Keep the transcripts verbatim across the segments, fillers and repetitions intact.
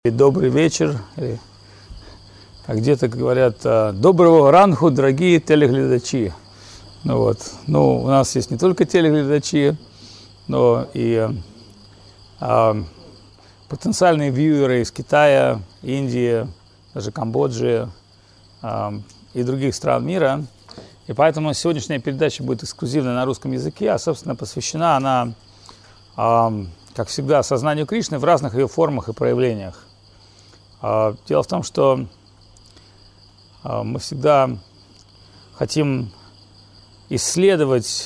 Добрый вечер, а где-то говорят доброго ранку, дорогие телеглядачи. Ну вот, ну у нас есть не только телеглядачи, но и а, потенциальные вьюеры из Китая, Индии, даже Камбоджи а, и других стран мира. И поэтому сегодняшняя передача будет эксклюзивна на русском языке, а собственно посвящена она, а, как всегда, сознанию Кришны в разных ее формах и проявлениях. Дело в том, что мы всегда хотим исследовать,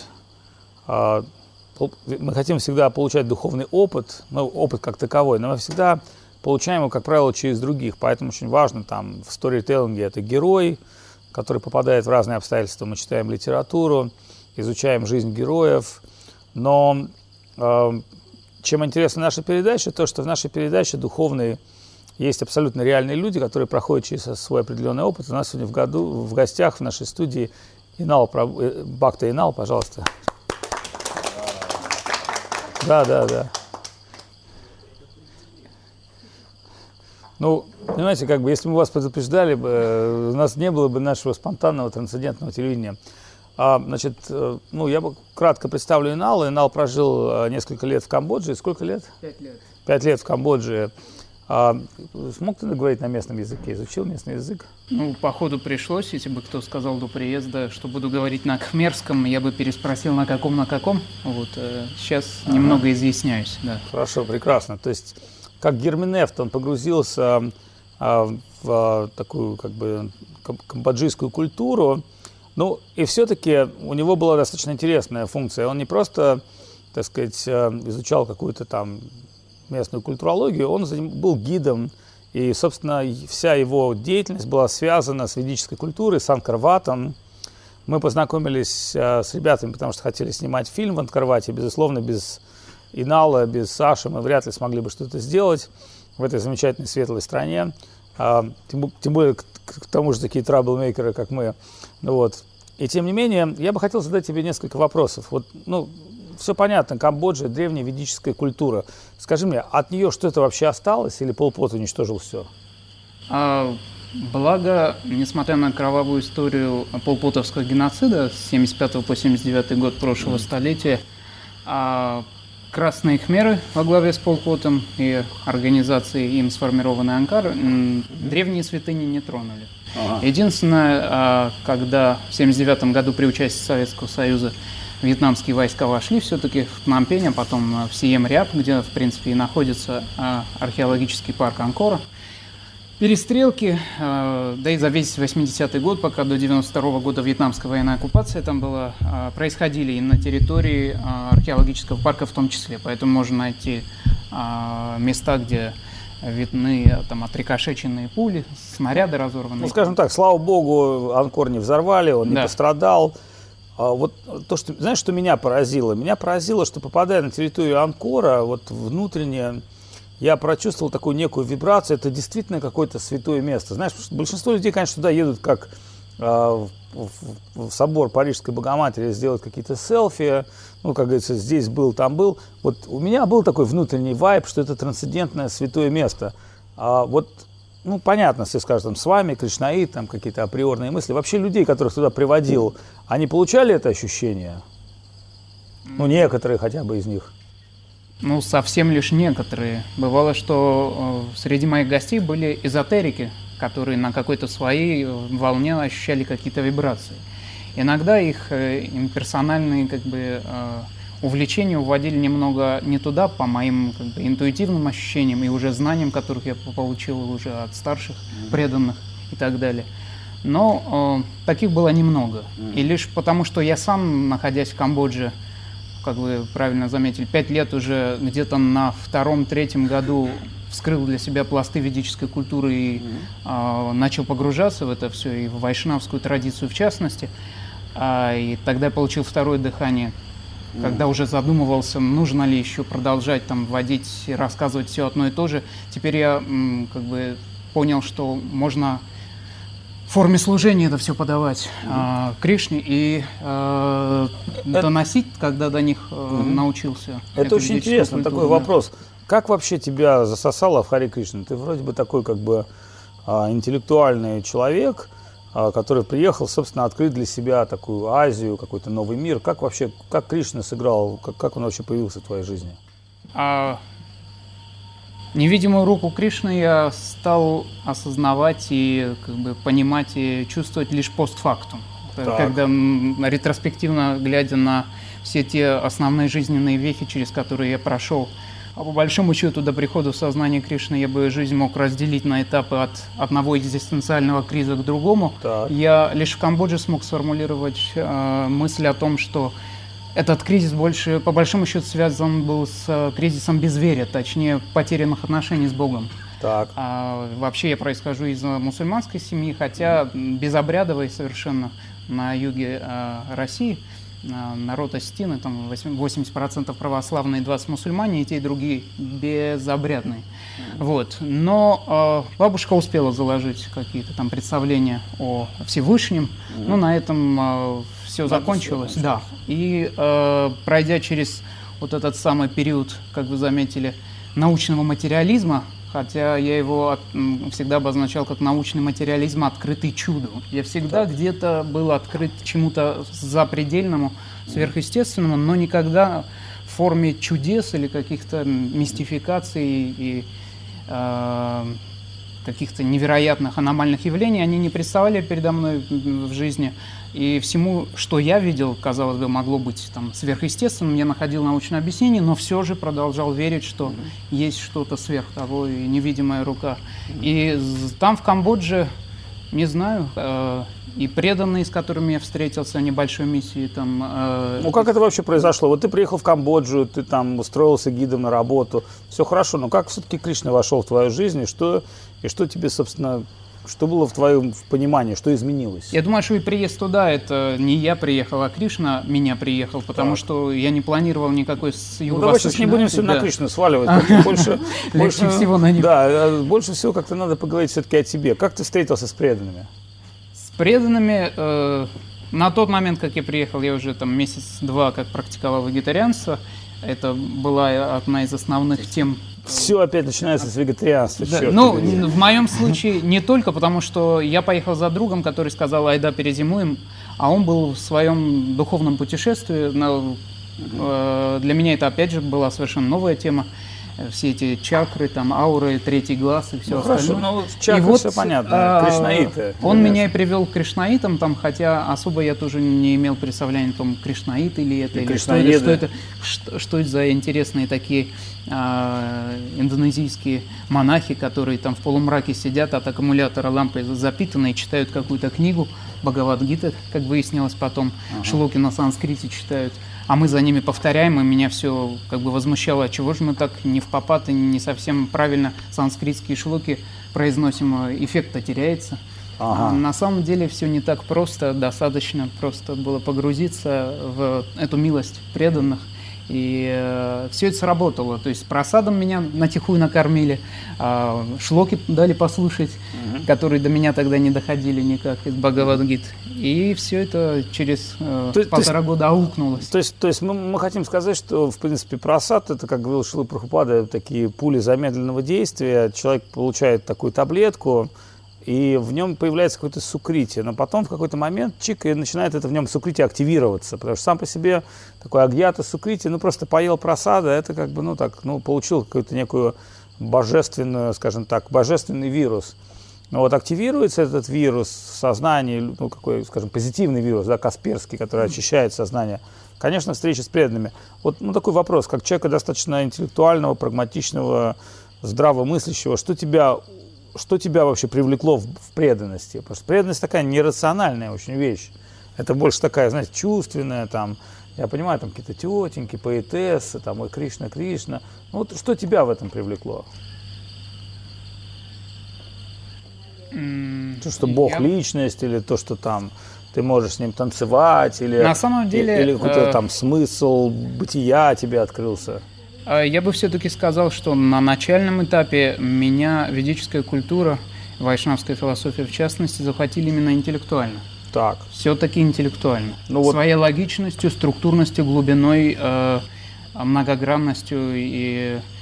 мы хотим всегда получать духовный опыт, ну, опыт как таковой, но мы всегда получаем его, как правило, через других. Поэтому очень важно, там, в сторителлинге это герой, который попадает в разные обстоятельства. Мы читаем литературу, изучаем жизнь героев. Но чем интересна наша передача, то, что в нашей передаче духовный есть абсолютно реальные люди, которые проходят через свой определенный опыт. У нас сегодня в, году, в гостях в нашей студии Инал, Бхакта Инал, пожалуйста. Да, да, да. Ну, понимаете, как бы, если мы вас предупреждали, бы, у нас не было бы нашего спонтанного трансцендентного телевидения. А, значит, ну, я бы кратко представлю Инала. Инал прожил несколько лет в Камбодже. Сколько лет? Пять лет. Пять лет в Камбодже. А смог ты говорить на местном языке? Изучил местный язык? Ну, походу пришлось. Если бы кто сказал до приезда, что буду говорить на кхмерском, я бы переспросил, на каком, на каком. Вот, э, сейчас ага. немного изъясняюсь. Да. Хорошо, прекрасно. То есть, как Герменевт, он погрузился а, в а, такую, как бы, камбоджийскую культуру. Ну, и все-таки у него была достаточно интересная функция. Он не просто, так сказать, изучал какую-то там местную культурологию, он был гидом, и, собственно, вся его деятельность была связана с ведической культурой, с Ангкор-ватом. Мы познакомились а, с ребятами, потому что хотели снимать фильм в Ангкор-вате. Безусловно, без Инала, без Саши мы вряд ли смогли бы что-то сделать в этой замечательной светлой стране. А, тем, тем более, к, к тому же, такие траблмейкеры, как мы. Ну, вот. И тем не менее, я бы хотел задать тебе несколько вопросов. Вот, ну, все понятно, Камбоджа, древняя ведическая культура. Скажи мне, от нее что-то вообще осталось или Пол Пот уничтожил все? А, благо, несмотря на кровавую историю полпотовского геноцида с семьдесят пятого по семьдесят девятый год прошлого mm-hmm. столетия, а, красные хмеры во главе с Пол Потом и организацией им сформированной Анкар mm-hmm. древние святыни не тронули. Ага. Единственное, а, когда в семьдесят девятом году при участии Советского Союза вьетнамские войска вошли все-таки в Пномпень, а потом в Сием-Риап, где, в принципе, и находится а, археологический парк Анкора. Перестрелки, а, да и за весь восьмидесятый год, пока до девяносто второго года вьетнамская военная оккупация там была, а, происходили и на территории а, археологического парка в том числе. Поэтому можно найти а, места, где видны там отрикошеченные пули, снаряды разорванные. Ну, скажем так, слава богу, Анкор не взорвали, он не да. пострадал. А вот то, что, знаешь, что меня поразило? Меня поразило, что, попадая на территорию Анкора, вот внутренне, я прочувствовал такую некую вибрацию. Это действительно какое-то святое место. Знаешь, большинство людей, конечно, туда едут как а, в, в, в собор Парижской Богоматери сделать какие-то селфи. Ну, как говорится, здесь был, там был. Вот у меня был такой внутренний вайб, что это трансцендентное святое место. А вот ну, понятно, все скажут, там, с вами, кришнаит, там, какие-то априорные мысли. Вообще людей, которых туда приводил, они получали это ощущение? Ну, некоторые хотя бы из них. Ну, совсем лишь некоторые. Бывало, что э, среди моих гостей были эзотерики, которые на какой-то своей волне ощущали какие-то вибрации. Иногда их э, имперсональные, как бы, э, увлечения уводили немного не туда, по моим как бы, интуитивным ощущениям и уже знаниям, которых я получил уже от старших преданных и так далее. Но э, таких было немного. И лишь потому, что я сам, находясь в Камбодже, как вы правильно заметили, пять лет уже где-то на втором-третьем году вскрыл для себя пласты ведической культуры и э, начал погружаться в это все, и в вайшнавскую традицию в частности. А, и тогда я получил второе дыхание, когда уже задумывался, нужно ли еще продолжать там вводить, рассказывать все одно и то же. Теперь я м, как бы понял, что можно в форме служения это все подавать mm-hmm. а, Кришне и а, это... доносить, когда до них а, mm-hmm. научился. Это очень интересно, культуру, такой да. вопрос. как вообще тебя засосало в Харе Кришна? Ты вроде бы такой как бы а, интеллектуальный человек, а, который приехал, собственно, открыть для себя такую Азию, какой-то новый мир. Как вообще, как Кришна сыграл, как, как он вообще появился в твоей жизни? А, невидимую руку Кришны я стал осознавать и как бы понимать и чувствовать лишь постфактум. Так. Когда ретроспективно, глядя на все те основные жизненные вехи, через которые я прошел, а по большому счету до прихода в сознание Кришны я бы жизнь мог разделить на этапы от одного экзистенциального криза к другому. Так. Я лишь в Камбодже смог сформулировать э, мысль о том, что этот кризис больше, по большому счету, связан был с кризисом безверия, точнее, потерянных отношений с Богом. Так. А, вообще я происхожу из мусульманской семьи, хотя безобрядовой совершенно на юге а, России. А, народ осетины, там восемьдесят процентов православные, двадцать процентов мусульмане, и те, и другие безобрядные. Вот. Но а, бабушка успела заложить какие-то там представления о Всевышнем. Mm-hmm. Ну, на этом а, все закончилось. Да. И а, пройдя через вот этот самый период, как вы заметили, научного материализма, хотя я его от, всегда обозначал как научный материализм, открытый чуду. Я всегда так. где-то был открыт чему-то запредельному, сверхъестественному, но никогда в форме чудес или каких-то мистификаций и э, каких-то невероятных аномальных явлений они не представали передо мной в жизни. И всему, что я видел, казалось бы, могло быть там сверхъестественным, я находил научное объяснение, но все же продолжал верить, что mm-hmm. есть что-то сверх того и невидимая рука. Mm-hmm. И там, в Камбодже, не знаю, э, и преданные, с которыми я встретился, небольшой миссии там... Э, ну, как это вообще произошло? Вот ты приехал в Камбоджу, ты там устроился гидом на работу, все хорошо, но как все-таки Кришна вошел в твою жизнь, и что, и что тебе, собственно... Что было в твоем понимании, что изменилось? Я думаю, что и приезд туда, это не я приехал, а Кришна меня приехал, потому так. что я не планировал никакой с юго-восточной... Ну, давай сейчас не будем все да. на Кришну сваливать. Больше, больше всего на них. Да, больше всего как-то надо поговорить все-таки о тебе. Как ты встретился с преданными? С преданными... Э, на тот момент, как я приехал, я уже там месяц-два как практиковал вегетарианство. Это была одна из основных тем... Все опять начинается с вегетарианства. Да, ну, в моем случае не только, потому что я поехал за другом, который сказал: айда перезимуем, а он был в своем духовном путешествии. Но, э, для меня это опять же была совершенно новая тема. Все эти чакры, там, ауры, третий глаз и все ну, остальное. Хорошо, ну, чакры, вот, все понятно, а, кришнаиты. Он меня и привел к кришнаитам, там, хотя особо я тоже не имел представления о том, кришнаиты ли это, и или что это, что это, что, что это за интересные такие а, индонезийские монахи, которые там в полумраке сидят, от аккумулятора лампы запитаны и читают какую-то книгу, Бхагавад-гита, как выяснилось потом, ага. шлоки на санскрите читают. А мы за ними повторяем, и меня все как бы возмущало, чего же мы так не впопад и не совсем правильно санскритские шлоки произносим, эффект-то теряется. Ага. На самом деле все не так просто, достаточно просто было погрузиться в эту милость преданных, и э, все это сработало. То есть просадом меня натихую накормили, э, шлоки дали послушать, угу. которые до меня тогда не доходили никак из Бхагавад-гит. И все это через э, то, полтора то года аукнулось. То есть, то есть мы, мы хотим сказать, что, в принципе, просад — это, как говорил Шрила Прабхупада, такие пули замедленного действия. Человек получает такую таблетку, и в нем появляется какое-то сукрити, но потом в какой-то момент чик, и начинает это в нем сукрити активироваться, потому что сам по себе такой агьята сукрити, ну просто поел просада, это как бы, ну так, ну получил какую-то некую божественную, скажем так, божественный вирус. Но вот активируется этот вирус в сознании, ну какой, скажем, позитивный вирус, да, Касперский, который очищает сознание. Конечно, встреча с преданными. Вот ну, такой вопрос, как человека достаточно интеллектуального, прагматичного, здравомыслящего, что тебя... Что тебя вообще привлекло в, в преданности? Потому что преданность такая нерациональная очень вещь. Это больше такая, знаете, чувственная, там, я понимаю, там какие-то тетеньки, поэтессы, там, ой, Кришна, Кришна. Ну, вот что тебя в этом привлекло? Mm, то, что Бог я... личность, или то, что там ты можешь с ним танцевать, или, на самом деле, или какой-то э... там смысл бытия тебе открылся? Я бы все-таки сказал, что на начальном этапе меня ведическая культура, вайшнавская философия в частности, захватили именно интеллектуально. Так. Все-таки интеллектуально. Ну, вот... Своей логичностью, структурностью, глубиной, э, многогранностью и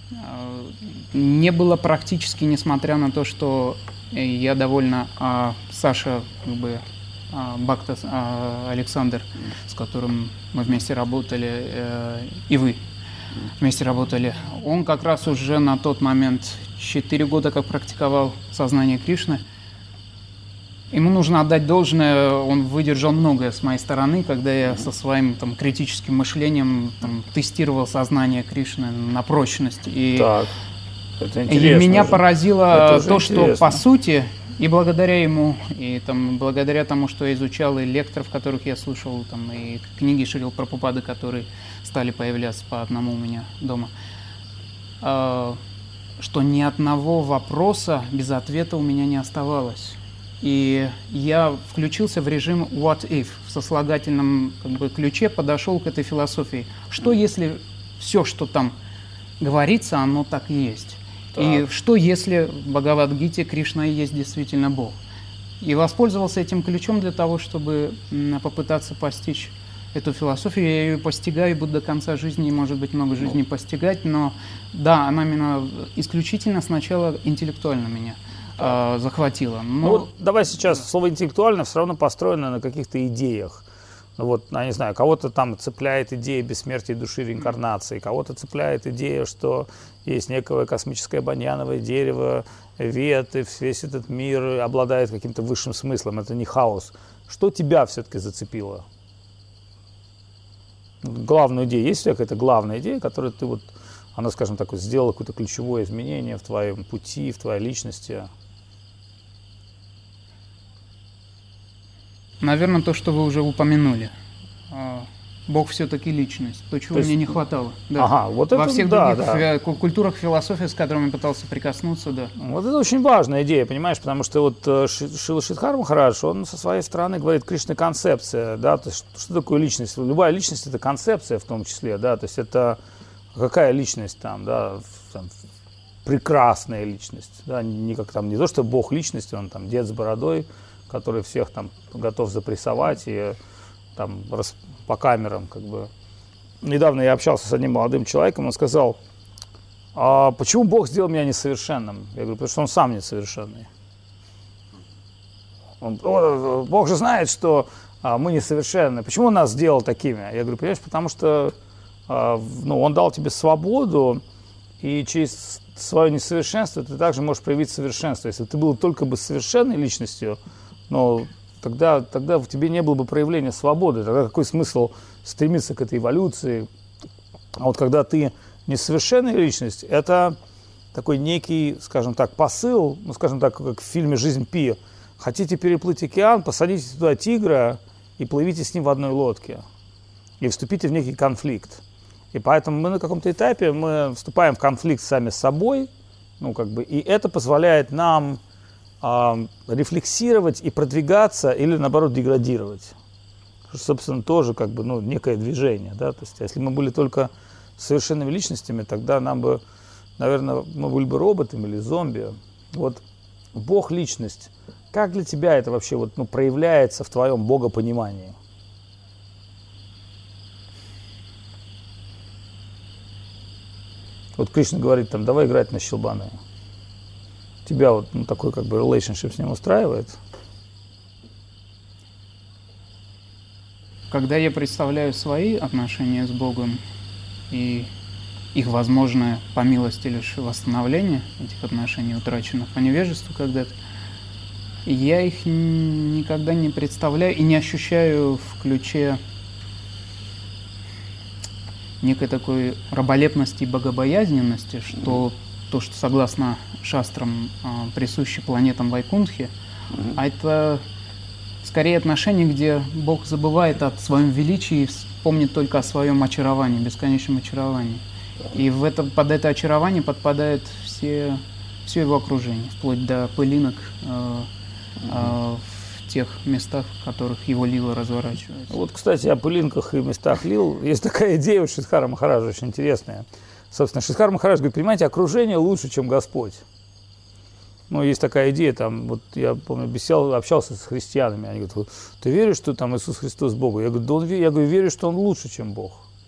не было практически, несмотря на то, что я довольно... А, Саша, как бы, а, Бхакта а, Александр, с которым мы вместе работали, э, и вы вместе работали, он как раз уже на тот момент четыре года как практиковал сознание Кришны. Ему нужно отдать должное, он выдержал многое с моей стороны, когда я со своим там, критическим мышлением там, тестировал сознание Кришны на прочность. И, так, это и меня уже. поразило это то, интересно. что по сути, и благодаря ему, и там, благодаря тому, что я изучал, и лекторов, которых я слушал, там, и книги Шрила Прабхупады, которые стали появляться по одному у меня дома, э, что ни одного вопроса без ответа у меня не оставалось. И я включился в режим what if, в сослагательном как бы, ключе подошел к этой философии. Что если все, что там говорится, оно так и есть? Так. И что если в Бхагавад-гите Кришна и есть действительно Бог? И воспользовался этим ключом для того, чтобы попытаться постичь эту философию. Я ее постигаю и буду до конца жизни, и, может быть, много жизней ну. постигать, но да, она именно исключительно сначала интеллектуально меня э, захватила. Но... Ну, вот давай сейчас, слово интеллектуально все равно построено на каких-то идеях. Ну вот, я не знаю, кого-то там цепляет идея бессмертия души, реинкарнации, кого-то цепляет идея, что есть некое космическое баньяновое дерево, вет, и весь этот мир обладает каким-то высшим смыслом, это не хаос. Что тебя все-таки зацепило? Главную идею, есть у тебя какая-то главная идея, которую ты вот, она, скажем так, сделала какое-то ключевое изменение в твоем пути, в твоей личности? Наверное, то, что вы уже упомянули. Бог все-таки личность. То, чего то есть... мне не хватало. Да. Ага, вот это, Во всех да, других да. культурах философии, с которыми я пытался прикоснуться, да. Вот это очень важная идея, понимаешь, потому что вот Шрила Шридхар Махарадж, он со своей стороны говорит, Кришна концепция, да, то есть что такое личность? Любая личность — это концепция в том числе, да, то есть это какая личность там, да, там, прекрасная личность, да, не как там, не то, что Бог личности, он там дед с бородой, который всех там готов запрессовать и там рас, по камерам как бы. Недавно я общался с одним молодым человеком, он сказал, а почему Бог сделал меня несовершенным? Я говорю, потому что он сам несовершенный. Он, Бог же знает, что а, мы несовершенны. Почему он нас сделал такими? Я говорю, понимаешь, потому что а, ну, он дал тебе свободу, и через свое несовершенство ты также можешь проявить совершенство. Если ты был только бы совершенной личностью, но тогда, тогда в тебе не было бы проявления свободы. Тогда какой смысл стремиться к этой эволюции? А вот когда ты несовершенная личность, это такой некий, скажем так, посыл, ну, скажем так, как в фильме «Жизнь Пи». Хотите переплыть океан, посадите туда тигра и плывите с ним в одной лодке. И вступите в некий конфликт. И поэтому мы на каком-то этапе мы вступаем в конфликт сами с собой, ну, как бы, и это позволяет нам рефлексировать и продвигаться или, наоборот, деградировать. Что, собственно, тоже как бы, ну, некое движение. Да? То есть, если мы были только совершенными личностями, тогда нам бы, наверное, мы были бы роботами или зомби. Вот Бог — личность. Как для тебя это вообще вот, ну, проявляется в твоем богопонимании? Вот Кришна говорит, там, давай играть на щелбаны. Тебя вот ну, такой как бы relationship с ним устраивает? Когда я представляю свои отношения с Богом и их возможное, по милости лишь, восстановление этих отношений, утраченных по невежеству когда-то, я их никогда не представляю и не ощущаю в ключе некой такой раболепности и богобоязненности, что то, что согласно шастрам э, присуще планетам Вайкунтхи, mm-hmm. а это скорее отношение, где Бог забывает о своем величии и вспомнит только о своем очаровании, бесконечном очаровании. И в это, под это очарование подпадает все, все его окружение, вплоть до пылинок э, э, в тех местах, в которых его лила разворачивается. Вот, кстати, о пылинках и местах лил. Есть такая идея у Шридхара Махараджа, очень интересная. Собственно, Шридхар Махарадж говорит, понимаете, окружение лучше, чем Господь. Ну, есть такая идея, там, вот я помню, беседовал, общался с христианами, они говорят, ты веришь, что там Иисус Христос Бог? Я говорю, да он, я говорю, верю, что он лучше, чем Бог.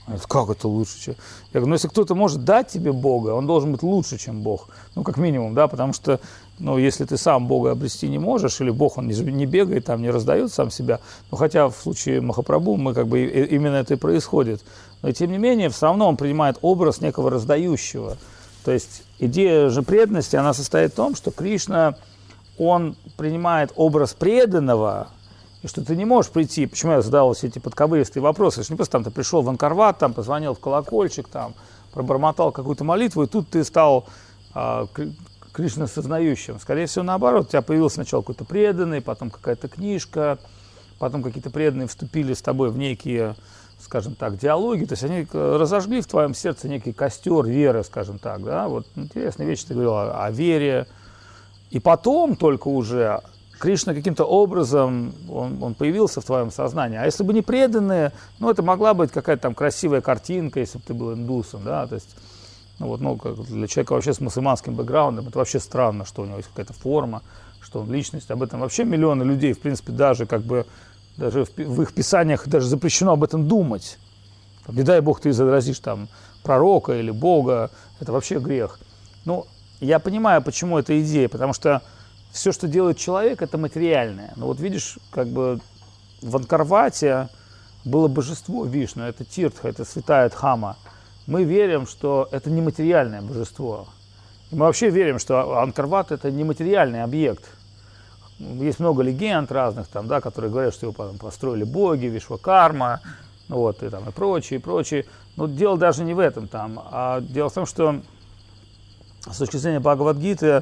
Как это лучше, чем? Я говорю, ну если кто-то может дать тебе Бога, он должен быть лучше, чем Бог. Ну, как минимум, да, потому что, ну, если ты сам Бога обрести не можешь, или Бог, он не, не бегает, там, не раздает сам себя, ну, хотя в случае Махапрабху мы как бы именно это и происходит. Но, тем не менее, все равно он принимает образ некого раздающего. То есть идея же преданности, она состоит в том, что Кришна, он принимает образ преданного, и что ты не можешь прийти, почему я задал все эти подковыристые вопросы, что не просто там ты пришел в Анкарват, там позвонил в колокольчик, там пробормотал какую-то молитву, и тут ты стал а, Кришна сознающим. Скорее всего, наоборот, у тебя появился сначала какой-то преданный, потом какая-то книжка, потом какие-то преданные вступили с тобой в некие, скажем так, диалоги, то есть они разожгли в твоем сердце некий костер веры, скажем так, да, вот интересная вещь, ты говорил о, о вере, и потом только уже Кришна каким-то образом, он, он появился в твоем сознании. А если бы не преданные, ну, это могла быть какая-то там красивая картинка, если бы ты был индусом, да, то есть, ну, вот, ну, как для человека вообще с мусульманским бэкграундом, это вообще странно, что у него есть какая-то форма, что он личность, об этом вообще миллионы людей, в принципе, даже как бы, даже в, в их писаниях даже запрещено об этом думать. Там, не дай Бог, ты изобразишь там пророка или Бога, это вообще грех. Ну, я понимаю, почему эта идея, потому что все, что делает человек, это материальное. Но вот видишь, как бы в Анкарвате было божество Вишну, это Тиртха, это святая Дхама. Мы верим, что это нематериальное божество. И мы вообще верим, что Анкарват – это нематериальный объект. Есть много легенд разных, там, да, которые говорят, что его потом построили боги, Вишвакарма, вот, и, там, и прочее, и прочее. Но дело даже не в этом там, а дело в том, что с точки зрения Бхагавад-гиты,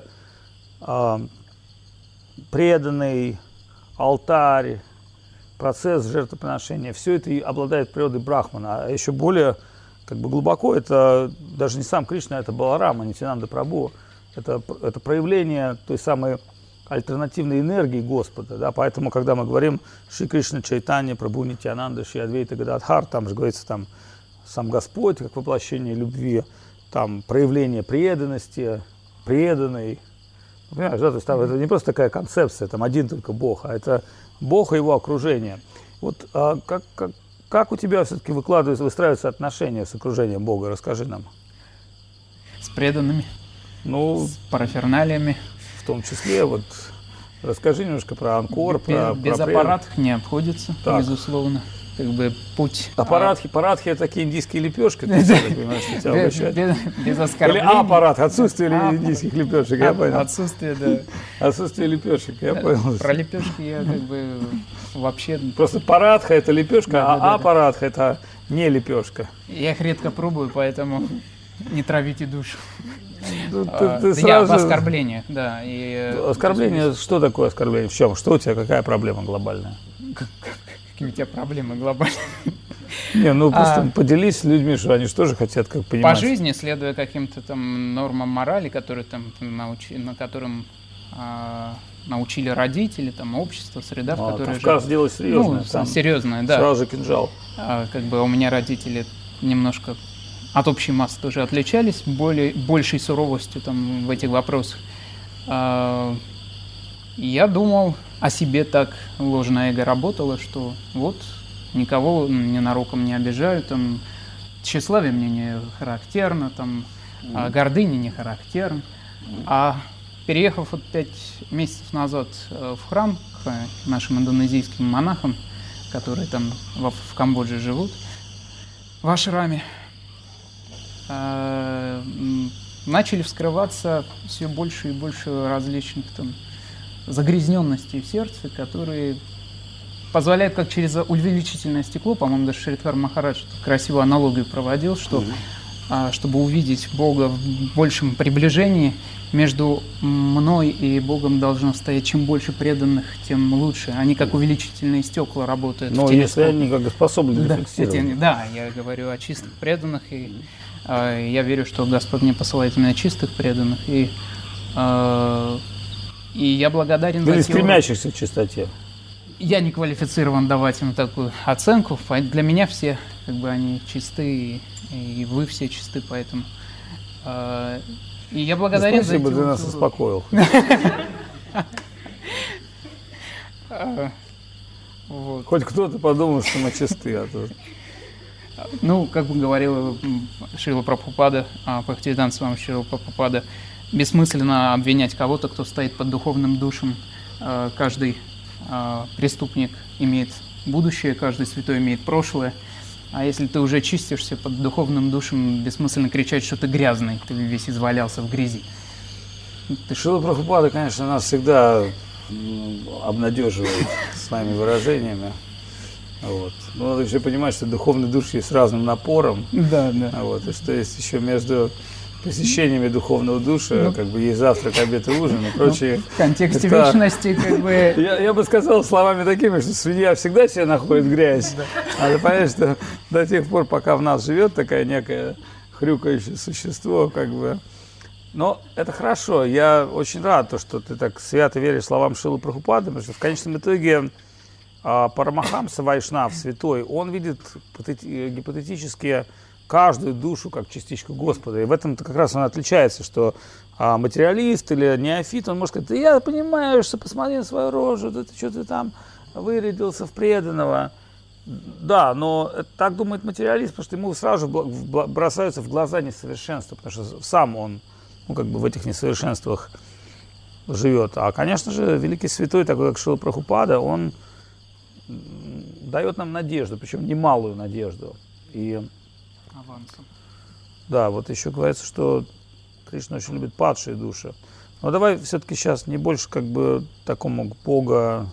преданный, алтарь, процесс жертвоприношения, все это и обладает природой Брахмана. А еще более как бы глубоко, это даже не сам Кришна, это Баларама, Нитьянанда Прабху. Это, это проявление той самой альтернативной энергии Господа. Да? Поэтому, когда мы говорим Шри Кришна Чайтанья, Прабху Нитьянанда, Шри Адвейта Гададхар, там же говорится там сам Господь, как воплощение любви, там проявление преданности, преданный. Понимаешь, да? То есть там это не просто такая концепция, там один только Бог, а это Бог и его окружение. Вот а как, как, как у тебя все-таки выкладываются, выстраиваются отношения с окружением Бога? Расскажи нам. С преданными, ну, с параферналиями. В том числе, вот расскажи немножко про Анкор, без, про без про аппаратов не обходится, так. Безусловно. Как бы путь. Аппаратхи, парадхи – это такие индийские лепешки, ты понимаешь, что тебя угощают. Без, без оскорблений. Или аппарат, отсутствие а, индийских лепешек, я понял. Отсутствие, да. Отсутствие лепешек, я понял. Про лепешки я как бы вообще. Просто парадха – это лепешка, да, а да, аппаратха да. – это не лепешка. Я их редко пробую, поэтому не травите душу. Ну, ты, а, ты да сразу... Я об оскорблениях, да. И, оскорбление, есть... что такое оскорбление? В чем? Что у тебя, какая проблема глобальная? Какие у тебя проблемы глобальные? Не, ну просто а, поделись с людьми, что они же тоже хотят как понимать. По жизни, следуя каким-то там нормам морали, которые там научи, на которым а, научили родители, там общество, среда, в а, которой Кавказ живут. дело серьезное. Ну, там серьезное, да. Сразу же кинжал. А, как бы у меня родители немножко от общей массы тоже отличались, более, большей суровостью там в этих вопросах. А, я думал о себе так, ложное эго работало, что вот никого ненароком не обижаю, там, тщеславие мне не характерно, там, mm. гордыня не характерна. А переехав вот пять месяцев назад в храм к нашим индонезийским монахам, которые там в, в Камбодже живут, в ашраме, э, начали вскрываться все больше и больше различных там загрязненностей в сердце, которые позволяют, как через увеличительное стекло, по-моему, даже Шридхар Махарадж красивую аналогию проводил, что mm-hmm. а, чтобы увидеть Бога в большем приближении, между мной и Богом должно стоять чем больше преданных, тем лучше. Они как увеличительные стекла работают. Но если они как бы способны рефлексировать. Да, да, я говорю о чистых преданных, и а, я верю, что Господь мне посылает именно чистых преданных, и а, И я благодарен Или за стремящихся к чистоте. Я не квалифицирован давать им такую оценку. Для меня все, как бы, они чисты, и, и вы все чисты, поэтому. Э, и я благодарен за эти... Спасибо, ты нас успокоил. Вот. Хоть кто-то подумал, что мы чисты, а то... Ну, как бы говорил Шрила Прабхупада, Бхактивиданта Свами Шрила Прабхупада, бессмысленно обвинять кого-то, кто стоит под духовным душем. Каждый преступник имеет будущее, каждый святой имеет прошлое. А если ты уже чистишься под духовным душем, бессмысленно кричать, что ты грязный, ты весь извалялся в грязи. Ты... Шрила Прабхупада, конечно, нас всегда обнадеживает своими выражениями. Вот. Но надо еще понимать, что духовные души есть с разным напором. Да, да. Вот. И что есть еще между посещениями духовного душа, ну, как бы есть завтрак, обед и ужин и прочее. Ну, в контексте это... вечности, как бы... Я, я бы сказал словами такими, что свинья всегда себе находит грязь. Надо понять, что до тех пор, пока в нас живет такая некое хрюкающее существо, как бы... Но это хорошо. Я очень рад, то, что ты так свято веришь словам Шрилы Прабхупады, потому что в конечном итоге Парамахамса Вайшнав, святой, он видит гипотетически каждую душу как частичку Господа. И в этом-то как раз он отличается, что а, материалист или неофит, он может сказать: да я понимаю, что посмотри на свою рожу, да ты что ты там вырядился в преданного. Да, но так думает материалист, потому что ему сразу же бросаются в глаза несовершенства, потому что сам он, ну, как бы в этих несовершенствах живет. А, конечно же, великий святой, такой как Шрила Прабхупада, он дает нам надежду, причем немалую надежду. И авансом. Да, вот еще говорится, что Кришна очень любит падшие души. Но давай все-таки сейчас не больше как бы такому Бога,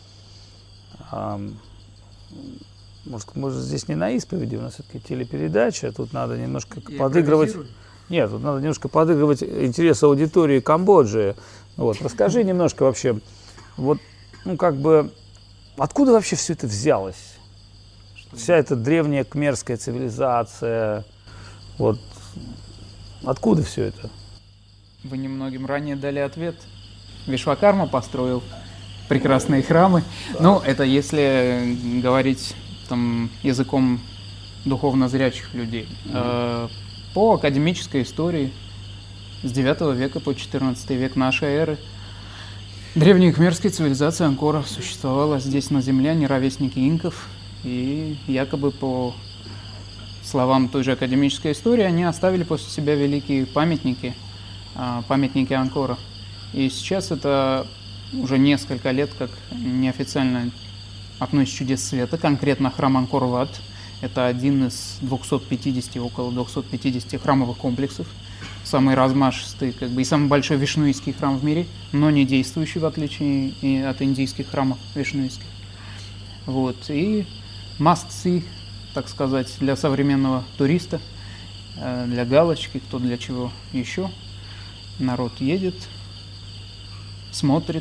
а, может, может, здесь не на исповеди, у нас все-таки телепередача, тут надо немножко Я подыгрывать. Нет, тут надо немножко подыгрывать интересы аудитории Камбоджи. Вот, расскажи немножко вообще, вот, ну, как бы, откуда вообще все это взялось? Вся эта древняя кхмерская цивилизация, вот откуда все это? Вы немногим ранее дали ответ. Вишвакарма построил прекрасные храмы. Да. Ну, это если говорить там, языком духовно зрячих людей. Mm-hmm. По академической истории с девятого века по четырнадцатый век нашей эры древняя кхмерская цивилизация Анкора существовала здесь на земле, они ровесники инков. И якобы, по словам той же академической истории, они оставили после себя великие памятники, памятники Анкора. И сейчас это уже несколько лет, как неофициально одно из чудес света, конкретно храм Анкор-Ват. Это один из двухсот пятидесяти, около двухсот пятидесяти храмовых комплексов. Самый размашистый, как бы, и самый большой вишнуистский храм в мире, но не действующий, в отличие от индийских храмов вишнуистских. Вот. И must-see, так сказать, для современного туриста, для галочки, кто для чего еще. Народ едет, смотрит,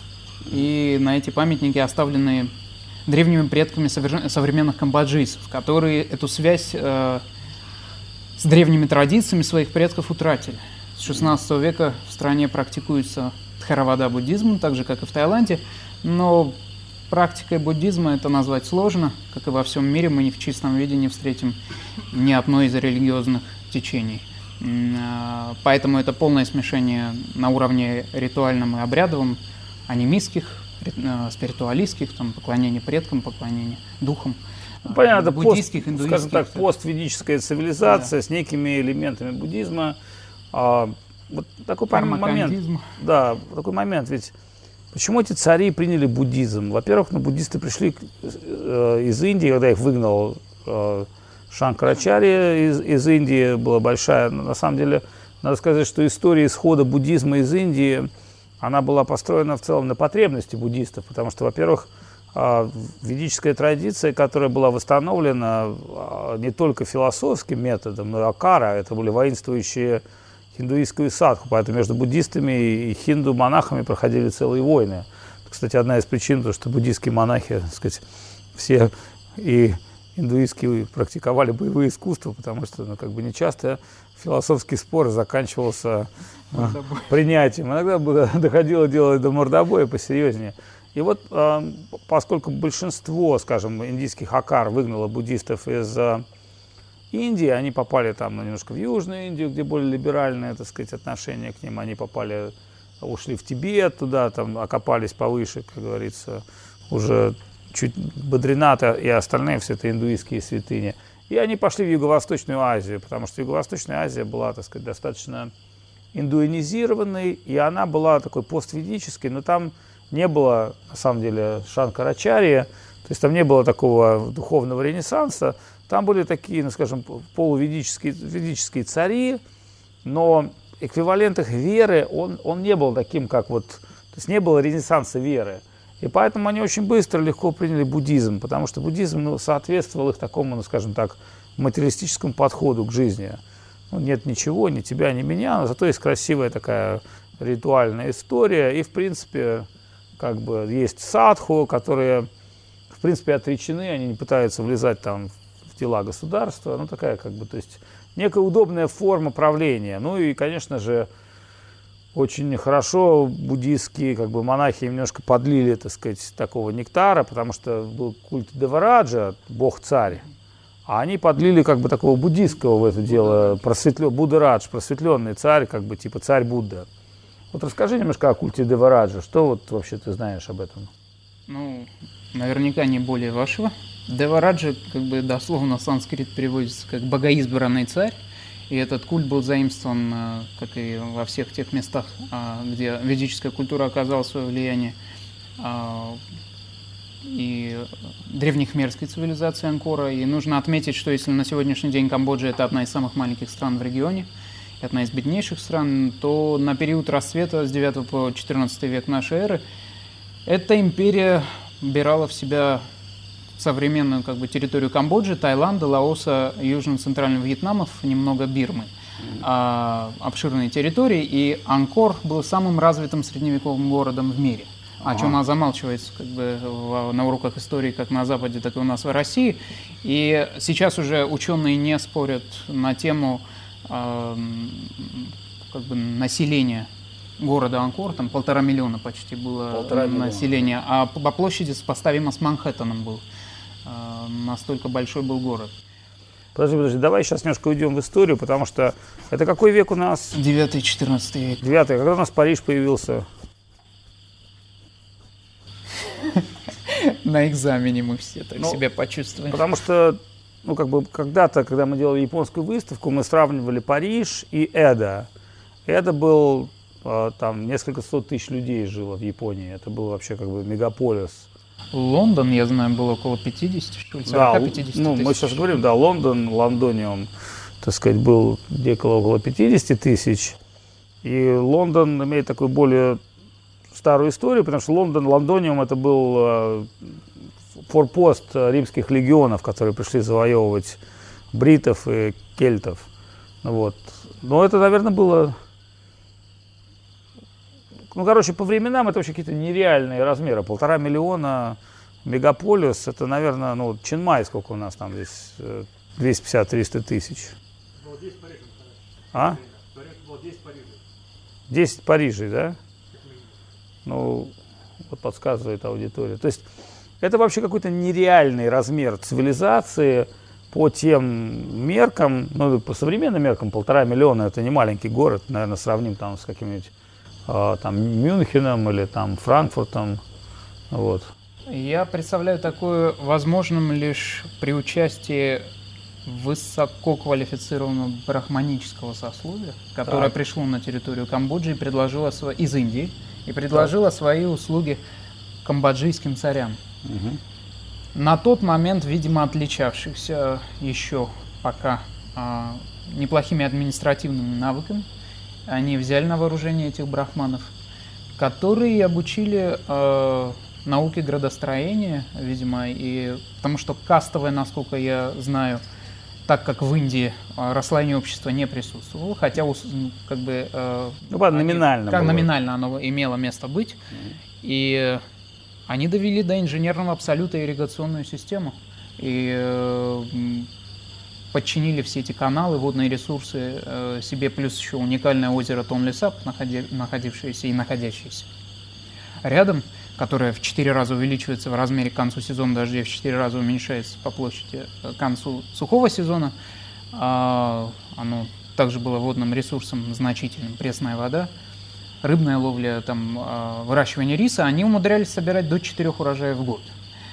и на эти памятники, оставленные древними предками современных камбоджийцев, которые эту связь э, с древними традициями своих предков утратили. С шестнадцатого века в стране практикуется тхеравада-буддизм, так же, как и в Таиланде, но практикой буддизма это назвать сложно, как и во всем мире мы в чистом виде не встретим ни одной из религиозных течений. Поэтому это полное смешение на уровне ритуальном и обрядовом, анимистских, спиритуалистских, там, поклонение предкам, поклонение духам, ну, понятно, буддийских, пост, индуистских. Скажем так, постведическая цивилизация, да, с некими элементами буддизма. А, вот такой момент. Да, такой момент, ведь почему эти цари приняли буддизм? Во-первых, ну, буддисты пришли э, из Индии, когда их выгнал э, Шанкарачарья из, из Индии, была большая. На самом деле, надо сказать, что история исхода буддизма из Индии, она была построена в целом на потребности буддистов, потому что, во-первых, э, ведическая традиция, которая была восстановлена э, не только философским методом, но и акара, это были воинствующие хиндуистскую садху, поэтому между буддистами и хинду-монахами проходили целые войны. Кстати, одна из причин, то, что буддийские монахи, так сказать, все и индуистские практиковали боевые искусства, потому что, ну, как бы нечасто философский спор заканчивался мордобой. принятием. Иногда было, доходило дело до мордобоя посерьезнее. И вот, э, поскольку большинство, скажем, индийских акар выгнало буддистов из Индии, они попали там, ну, немножко в Южную Индию, где более либеральное, так сказать, отношение к ним. Они попали, ушли в Тибет туда, там окопались повыше, как говорится, уже чуть Бадрината и остальные, все это индуистские святыни. И они пошли в Юго-Восточную Азию, потому что Юго-Восточная Азия была, так сказать, достаточно индуинизированной, и она была такой постведической, но там не было, на самом деле, Шанкарачарьи, то есть там не было такого духовного ренессанса, там были такие, ну, скажем, полуведические ведические цари, но эквивалент их веры, он, он не был таким, как вот, то есть не было ренессанса веры. И поэтому они очень быстро, легко приняли буддизм, потому что буддизм, ну, соответствовал их такому, ну, скажем так, материалистическому подходу к жизни. Ну, нет ничего, ни тебя, ни меня, но зато есть красивая такая ритуальная история. И, в принципе, как бы есть садху, которые, в принципе, отречены, они не пытаются влезать там в дела государства. Ну, такая, как бы, то есть, некая удобная форма правления. Ну, и, конечно же, очень хорошо буддийские, как бы, монахи немножко подлили, так сказать, такого нектара, потому что был культ Девараджа, бог-царь. А они подлили, как бы, такого буддийского в это дело, просветлен... Буддарадж, просветленный царь, как бы, типа царь Будда. Вот расскажи немножко о культе Девараджа. Что вот вообще ты знаешь об этом? Ну, наверняка не более вашего. Девараджа, как бы, дословно санскрит переводится как «богоизбранный царь». И этот культ был заимствован, как и во всех тех местах, где ведическая культура оказала свое влияние, и древнехмерской цивилизации Анкора. И нужно отметить, что если на сегодняшний день Камбоджа – это одна из самых маленьких стран в регионе, одна из беднейших стран, то на период расцвета с девятого по четырнадцатый век нашей эры эта империя вбирала в себя современную, как бы, территорию Камбоджи, Таиланда, Лаоса, Южно-Центрального Вьетнамов, немного Бирмы. А, обширные территории, и Анкор был самым развитым средневековым городом в мире, о чем ага. замалчивается, как бы, в, на уроках истории как на Западе, так и у нас в России. И сейчас уже ученые не спорят на тему э, как бы, населения города Анкор, там полтора миллиона почти было полтора населения, миллиона. А по площади сопоставимо с Манхэттеном был. Настолько большой был город. Подожди, подожди, давай сейчас немножко уйдем в историю, потому что это какой век у нас? девятый-четырнадцатый век. Девятый. Когда у нас Париж появился? На экзамене мы все так ну, себя почувствовали. Потому что, ну, как бы, когда-то, когда мы делали японскую выставку, мы сравнивали Париж и Эдо. Эдо был, там, несколько сот тысяч людей жило в Японии. Это был вообще, как бы, мегаполис. Лондон, я знаю, было около пятидесяти, что ли, сорок-пятьдесят да, ну, тысяч. Мы сейчас говорим, да, Лондон, Лондониум, так сказать, был где-то около пятидесяти тысяч. И Лондон имеет такую более старую историю, потому что Лондон, Лондониум, это был э, форпост римских легионов, которые пришли завоевывать бритов и кельтов. Вот. Но это, наверное, было... Ну, короче, по временам это вообще какие-то нереальные размеры. Полтора миллиона мегаполис, это, наверное, ну, Ченмай, сколько у нас там здесь, двести пятьдесят - триста тысяч. Было десять Парижей. А? Было десять Парижей. десять Парижей, да? Ну, вот подсказывает аудитория. То есть это вообще какой-то нереальный размер цивилизации по тем меркам, ну, по современным меркам полтора миллиона, это не маленький город, наверное, сравним там с каким-нибудь там Мюнхеном или там Франкфуртом, вот. Я представляю такое возможным лишь при участии высококвалифицированного брахманического сословия, которое так. пришло на территорию Камбоджи и предложило свои, из Индии и предложило так. свои услуги камбоджийским царям. Угу. На тот момент, видимо, отличавшихся еще пока а, неплохими административными навыками. Они взяли на вооружение этих брахманов, которые обучили э, науке градостроения, видимо, и потому что кастовое, насколько я знаю, так как в Индии э, расслоение общества не присутствовало, хотя как бы э, ну, ладно, они, номинально, как номинально оно имело место быть, mm-hmm. и они довели до инженерного абсолюта ирригационную систему и э, подчинили все эти каналы, водные ресурсы э, себе, плюс еще уникальное озеро Тонле-Сап, находи, находившееся и находящееся рядом, которое в четыре раза увеличивается в размере к концу сезона дождей, в четыре раза уменьшается по площади к концу сухого сезона. А, оно также было водным ресурсом значительным, пресная вода, рыбная ловля, там, выращивание риса, они умудрялись собирать до четырех урожаев в год.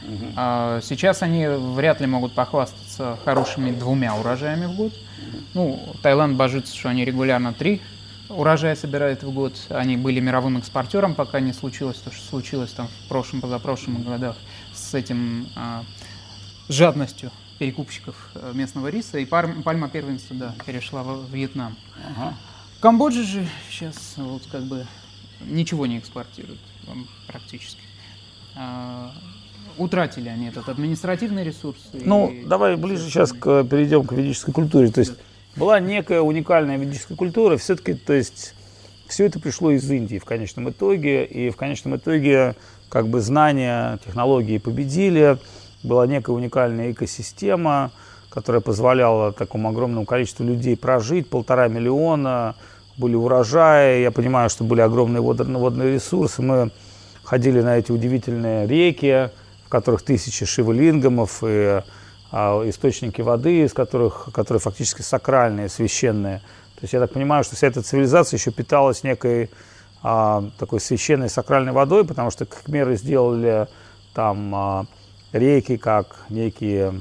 Угу. А сейчас они вряд ли могут похвастаться хорошими двумя урожаями в год. Ну, Таиланд божится, что они регулярно три урожая собирают в год. Они были мировым экспортером, пока не случилось то, что случилось там в прошлом, позапрошлом годах с этим а, жадностью перекупщиков местного риса. И пальма первенства, да, перешла в Вьетнам. Ага. Камбоджа же сейчас вот как бы ничего не экспортирует практически. А, утратили они этот административный ресурс. Ну, и... давай ближе сейчас к, перейдем к ведической культуре. То есть была некая уникальная ведическая культура, все-таки, то есть все это пришло из Индии в конечном итоге, и в конечном итоге как бы знания, технологии победили, была некая уникальная экосистема, которая позволяла такому огромному количеству людей прожить, полтора миллиона, были урожаи, я понимаю, что были огромные водные ресурсы, мы ходили на эти удивительные реки, в которых тысячи шивалингамов и а, источники воды, из которых, которые фактически сакральные, священные. То есть я так понимаю, что вся эта цивилизация еще питалась некой а, такой священной сакральной водой, потому что кхмеры сделали там а, реки как некие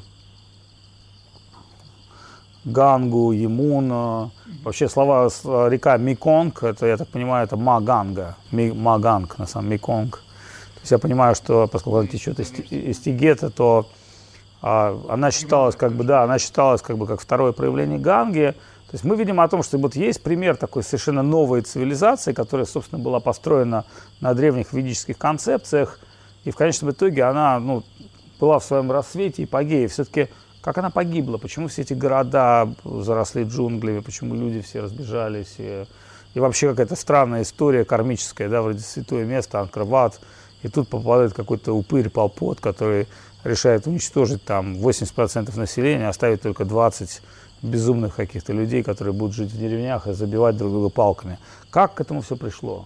Гангу, Ямуна. Вообще слова река Меконг, это, я так понимаю, это Маганга, Маганг, на самом Меконг. То есть я понимаю, что поскольку она течет из, из Тигета, то а, она считалась как бы, да, она считалась как бы как второе проявление Ганги. То есть мы видим о том, что вот есть пример такой совершенно новой цивилизации, которая, собственно, была построена на древних ведических концепциях, и в конечном итоге она, ну, была в своем рассвете и апогее. Все-таки как она погибла, почему все эти города заросли джунглями, почему люди все разбежались, и, и вообще какая-то странная история кармическая, да, вроде святое место, Ангкор-Ват, и тут попадает какой-то упырь Пол Пот, который решает уничтожить там восемьдесят процентов населения, оставить только двадцать безумных каких-то людей, которые будут жить в деревнях и забивать друг друга палками. Как к этому все пришло?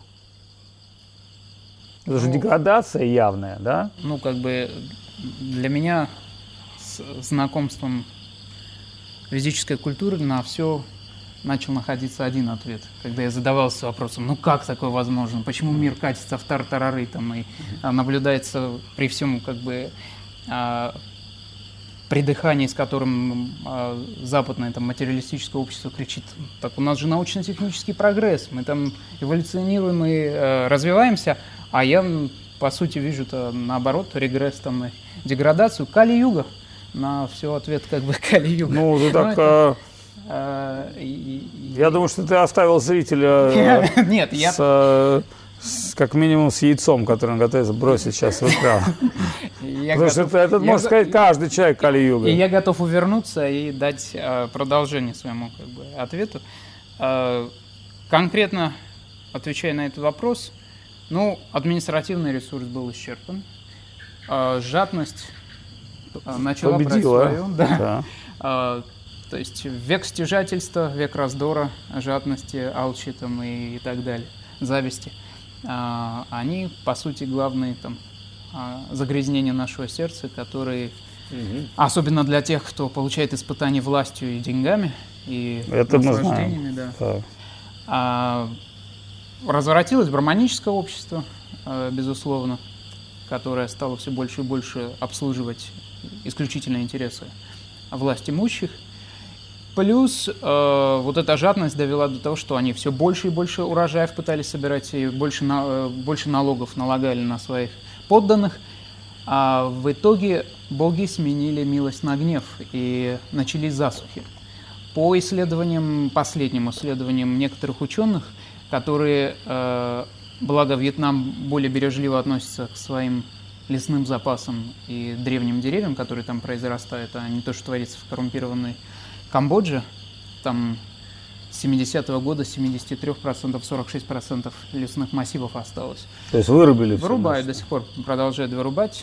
Это же ну, деградация явная, да? Ну, как бы для меня с знакомством ведической культуры на все начал находиться один ответ. Когда я задавался вопросом, ну как такое возможно? Почему мир катится в тартарары там, и а, наблюдается при всем как бы а, придыхании, с которым а, западное там, материалистическое общество кричит, так у нас же научно-технический прогресс, мы там эволюционируем и а, развиваемся, а я по сути вижу-то наоборот регресс, там, деградацию, Кали-юга. На все ответ как бы Кали-юга. Ну, ты так... Это, а, и, я и... думаю, что ты оставил зрителя Нет, я... с, с, как минимум с яйцом, который он готовится бросить сейчас в экран. Потому что это, это может сказать каждый человек Кали-юга. И я готов увернуться и дать а, продолжение своему как бы, ответу. А, конкретно отвечая на этот вопрос, ну, административный ресурс был исчерпан. А, жадность начала брать свою. Да. Да. А, то есть век стяжательства, век раздора, жадности, алчи там, и, и так далее, зависти. А, они, по сути, главные там, а, загрязнения нашего сердца, которые, угу. особенно для тех, кто получает испытания властью и деньгами, и это наслаждениями, да. Да. А, разворотилось браманическое общество, а, безусловно, которое стало все больше и больше обслуживать исключительно интересы власть имущих. Плюс э, вот эта жадность довела до того, что они все больше и больше урожаев пытались собирать, и больше, на, больше налогов налагали на своих подданных. А в итоге боги сменили милость на гнев, и начались засухи. По исследованиям, последним исследованиям некоторых ученых, которые, э, благо Вьетнам более бережливо относится к своим лесным запасам и древним деревьям, которые там произрастают, а не то, что творится в коррумпированной Камбодже. Там с семидесятого года с семидесяти трёх процентов сорок шесть процентов лесных массивов осталось. То есть вырубили все? Вырубают до сих пор, продолжают вырубать.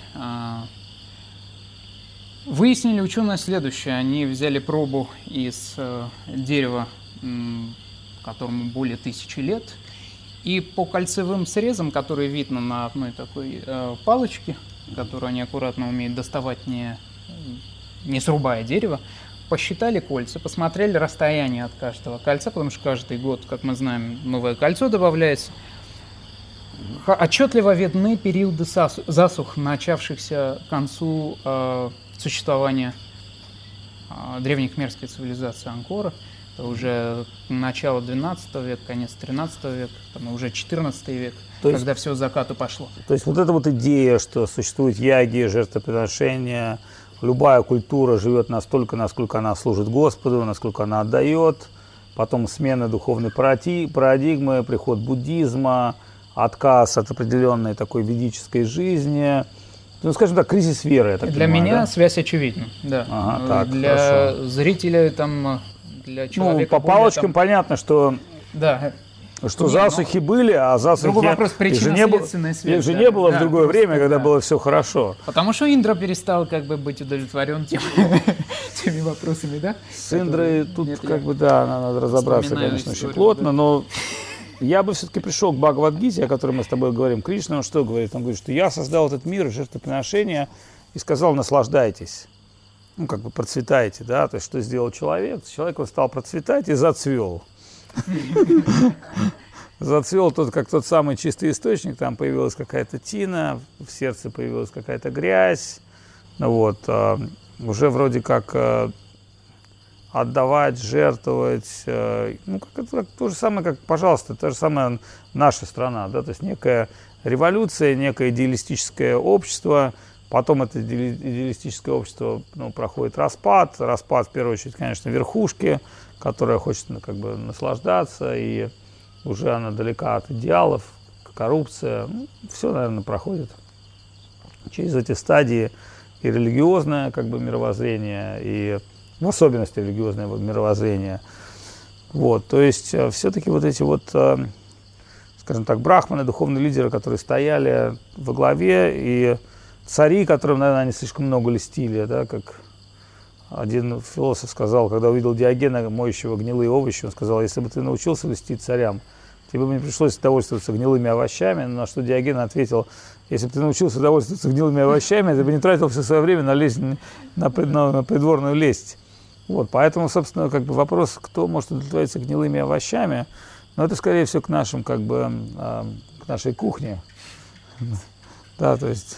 Выяснили ученые следующее. Они взяли пробу из дерева, которому более тысячи лет, и по кольцевым срезам, которые видно на одной такой э, палочке, которую они аккуратно умеют доставать, не, не срубая дерево, посчитали кольца, посмотрели расстояние от каждого кольца, потому что каждый год, как мы знаем, новое кольцо добавляется. отчетливо видны периоды засух, начавшихся к концу э, существования э, древней кхмерской цивилизации Анкора. Это уже начало двенадцатого века, конец тринадцатого века, там уже четырнадцатый век, то есть, когда все к закату пошло. То есть вот эта вот идея, что существуют яги, жертвоприношения, любая культура живет настолько, насколько она служит Господу, насколько она отдает, потом смена духовной парадигмы, приход буддизма, отказ от определенной такой ведической жизни. Ну, скажем так, кризис веры, я так Для понимаю, меня да? связь очевидна, да. Ага, так, для хорошо. Зрителя, там, для человека... Ну, по палочкам там... понятно, что, да. что Нет, засухи но... были, а засухи... Другой вопрос, причинно-следственная связь. Их же да, не было да, в другое просто, время, когда да. было все хорошо. Потому что Индра перестал как бы быть удовлетворен тем, теми вопросами, да? С Индрой тут Нет, как бы, да, надо разобраться, конечно, историю, очень плотно, да. Но... Я бы все-таки пришел к Бхагавад-гите, о которой мы с тобой говорим. Кришна, он что говорит? Он говорит, что я создал этот мир, жертвоприношения, и сказал, наслаждайтесь. Ну, как бы процветайте, да. То есть, что сделал человек? Человек он стал процветать и зацвел. Зацвел тот, как тот самый чистый источник, там появилась какая-то тина, в сердце появилась какая-то грязь. Вот. Уже вроде как... отдавать, жертвовать, ну, как, это, как, то же самое, как, пожалуйста, та же самая наша страна, да, то есть некая революция, некое идеалистическое общество, потом это идеалистическое общество, ну, проходит распад, распад, в первую очередь, конечно, верхушки, которая хочет, ну, как бы наслаждаться, и уже она далека от идеалов, коррупция, ну, все, наверное, проходит через эти стадии, и религиозное, как бы, мировоззрение, и в особенности религиозное мировоззрение. Вот, то есть все-таки вот эти вот, скажем так, брахманы, духовные лидеры, которые стояли во главе, и цари, которым, наверное, они слишком много льстили, да, как один философ сказал, когда увидел Диогена, моющего гнилые овощи, он сказал, если бы ты научился льстить царям, тебе бы не пришлось довольствоваться гнилыми овощами, на что Диоген ответил, если бы ты научился довольствоваться гнилыми овощами, ты бы не тратил все свое время на, лесть, на, на, на придворную лесть. Вот, поэтому, собственно, как бы вопрос, кто может удовлетвориться гнилыми овощами, но это, скорее всего, к нашим, как бы, э, к нашей кухне. Да, то есть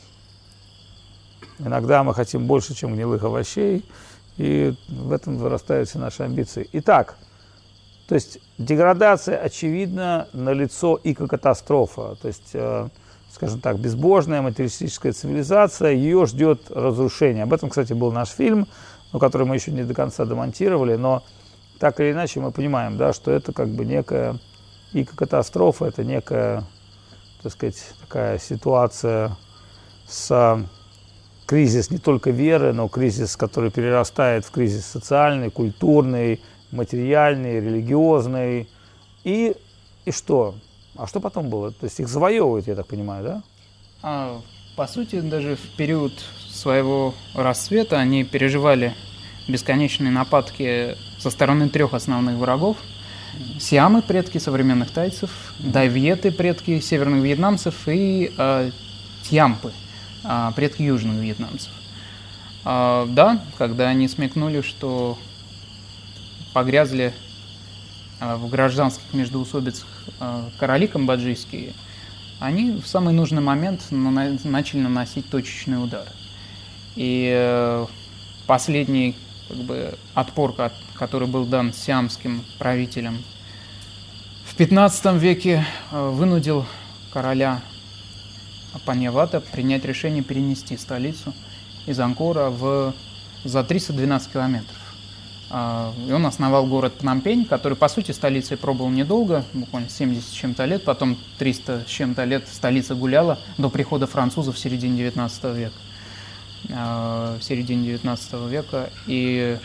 иногда мы хотим больше, чем гнилых овощей, и в этом вырастают все наши амбиции. Итак, то есть деградация, очевидно, налицо и как катастрофа. То есть, э, скажем так, безбожная материалистическая цивилизация, ее ждет разрушение. Об этом, кстати, был наш фильм, но который мы еще не до конца демонтировали, но так или иначе мы понимаем, да, что это как бы некая эко-катастрофа, это некая, так сказать, такая ситуация с кризис не только веры, но кризис, который перерастает в кризис социальный, культурный, материальный, религиозный. И, и что? А что потом было? То есть их завоевывают, я так понимаю, да? А, по сути, даже в период своего расцвета они переживали бесконечные нападки со стороны трех основных врагов. Сиамы, предки современных тайцев, дайвьеты, предки северных вьетнамцев, и э, тьямпы, э, предки южных вьетнамцев. Э, да, когда они смекнули, что погрязли э, в гражданских междоусобицах э, короли камбоджийские, они в самый нужный момент на- начали наносить точечные удары. И э, последний как бы, отпор, который был дан сиамским правителям в пятнадцатом веке, э, вынудил короля Паньявата принять решение перенести столицу из Анкора в, за триста двенадцать километров. Э, и он основал город Пномпень, который, по сути, столицей пробыл недолго, буквально семьдесят с чем-то лет, потом триста с чем-то лет столица гуляла до прихода французов в середине девятнадцатого века. в середине девятнадцатого века, и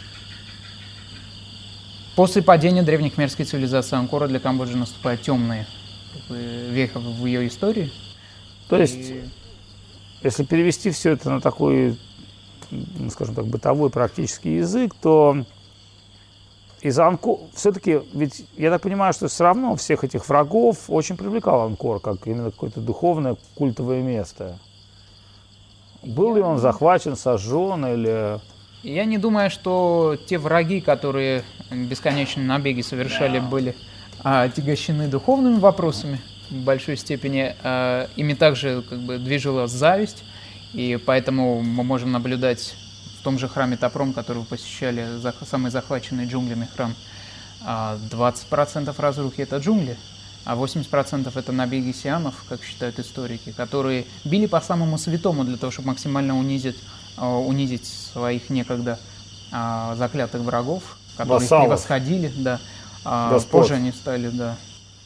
после падения древней кхмерской цивилизации Анкора для Камбоджи наступает темная веха в ее истории. То есть, и... если перевести все это на такой, скажем так, бытовой практический язык, то из Анкора, все-таки, ведь я так понимаю, что все равно всех этих врагов очень привлекал Анкор, как именно какое-то духовное культовое место. Был ли он захвачен, сожжен или... Я не думаю, что те враги, которые бесконечные набеги совершали, были отягощены духовными вопросами. в большой степени э, ими также как бы движила зависть, и поэтому мы можем наблюдать в том же храме Топром, который вы посещали, самый захваченный джунглями храм, двадцать процентов разрухи – это джунгли, а восемьдесят процентов это набеги сиамов, как считают историки, которые били по самому святому для того, чтобы максимально унизить, унизить своих некогда заклятых врагов, которые их превосходили, да. Господ. Позже они стали, да,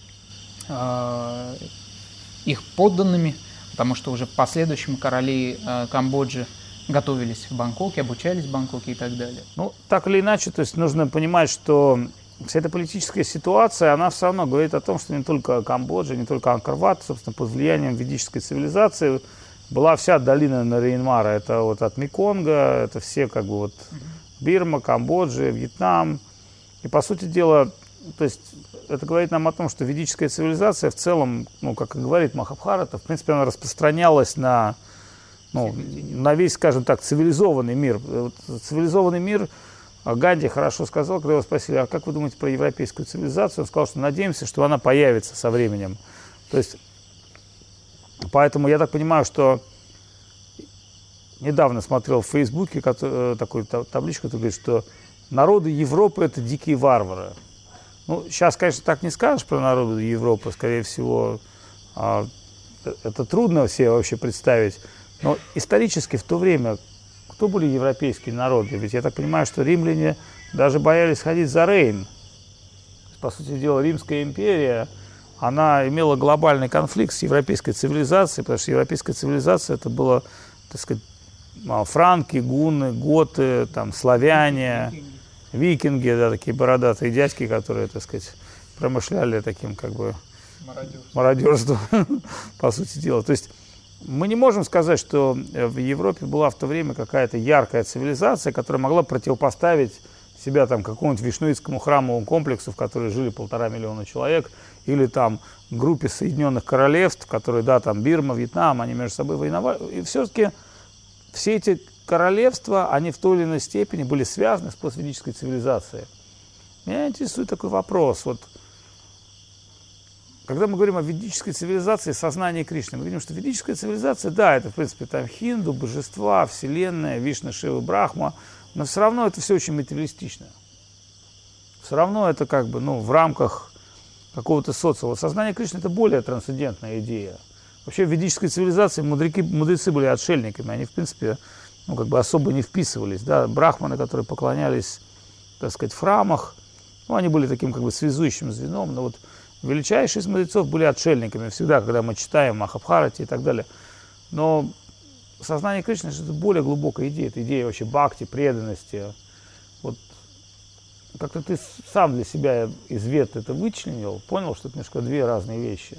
их подданными, потому что уже в последующем короли Камбоджи готовились в Бангкоке, обучались в Бангкоке и так далее. Ну, так или иначе, то есть нужно понимать, что вся эта политическая ситуация, она все равно говорит о том, что не только Камбоджа, не только Ангкор-Ват, собственно, под влиянием ведической цивилизации была вся долина Нарьян-Мара. Это вот от Меконга, это все как бы вот Бирма, Камбоджа, Вьетнам. И, по сути дела, то есть это говорит нам о том, что ведическая цивилизация в целом, ну, как и говорит Махабхарата, в принципе, она распространялась на, ну, на весь, скажем так, цивилизованный мир. Вот цивилизованный мир, Ганди хорошо сказал, когда его спросили, а как вы думаете про европейскую цивилизацию? Он сказал, что надеемся, что она появится со временем. То есть, поэтому я так понимаю, что недавно смотрел в Фейсбуке такую табличку, которая говорит, что народы Европы – это дикие варвары. Ну, сейчас, конечно, так не скажешь про народы Европы, скорее всего, это трудно себе вообще представить. Но исторически в то время кто были европейские народы? Ведь я так понимаю, что римляне даже боялись ходить за Рейн. По сути дела, Римская империя, она имела глобальный конфликт с европейской цивилизацией, потому что европейская цивилизация это было, так сказать, франки, гунны, готы, там, славяне, викинги, да, такие бородатые дядьки, которые, так сказать, промышляли таким как бы мародерством, по сути дела. То есть мы не можем сказать, что в Европе была в то время какая-то яркая цивилизация, которая могла противопоставить себя там какому-нибудь вишнуитскому храмовому комплексу, в котором жили полтора миллиона человек, или там группе Соединенных Королевств, которые, да, там Бирма, Вьетнам, они между собой воевали. И все-таки все эти королевства, они в той или иной степени были связаны с постведической цивилизацией. Меня интересует такой вопрос. Вот, когда мы говорим о ведической цивилизации, сознании Кришны, мы видим, что ведическая цивилизация, да, это, в принципе, там хинду, божества, вселенная, Вишна, Шива, Брахма, но все равно это все очень материалистично. Все равно это как бы, ну, в рамках какого-то социума. Сознание Кришны – это более трансцендентная идея. Вообще в ведической цивилизации мудрецы, мудрецы были отшельниками, они, в принципе, ну, как бы особо не вписывались. Да? Брахманы, которые поклонялись, так сказать, в храмах, ну, они были таким как бы связующим звеном, но вот величайшие из мудрецов были отшельниками всегда, когда мы читаем Махабхарати и так далее. Но сознание Кришны – это более глубокая идея, это идея вообще бхакти, преданности. Вот как-то ты сам для себя из вет это вычленил, понял, что это немножко две разные вещи.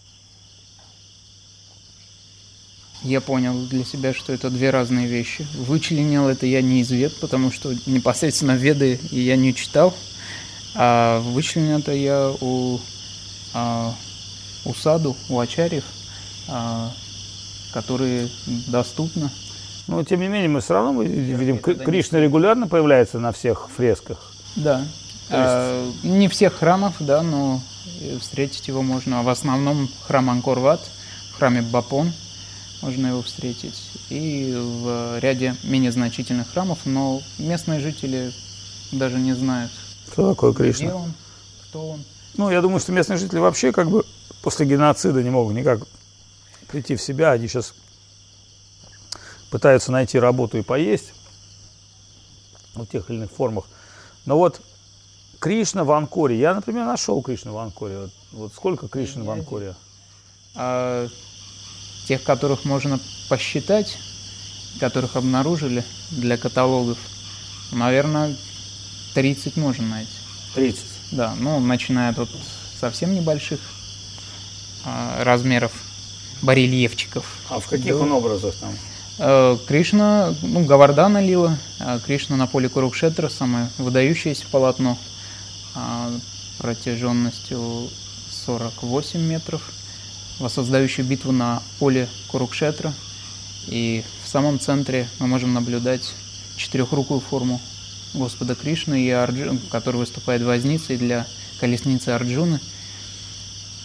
Я понял для себя, что это две разные вещи. Вычленил это я не из вед, потому что непосредственно веды я не читал. А вычленил это я у, а, у саду, у ачарьев, а, которые доступны. Но тем не менее мы все равно мы видим, Кришна регулярно появляется на всех фресках. Да. А, не всех храмов, да, но встретить его можно. А в основном храм Ангкор-Ват, в храме Бапон можно его встретить. И в ряде менее значительных храмов, но местные жители даже не знают, кто такой Кришна, где он, кто он. Ну, я думаю, что местные жители вообще как бы после геноцида не могут никак прийти в себя. Они сейчас пытаются найти работу и поесть в тех или иных формах. Но вот Кришна в Ангкоре. Я, например, нашел Кришну в Ангкоре. Вот, вот сколько Кришн в Ангкоре? А, тех, которых можно посчитать, которых обнаружили для каталогов, наверное, тридцать можно найти. тридцать? Да, ну, начиная от совсем небольших а, размеров барельефчиков. А в каких до... он образах там? А, Кришна, ну, Гавардхана Лила, а, Кришна на поле Курукшетра, самое выдающееся полотно, а, протяженностью сорок восемь метров, воссоздающую битву на поле Курукшетра. И в самом центре мы можем наблюдать четырехрукую форму Господа Кришны, и Арджуна, который выступает возницей для колесницы Арджуны.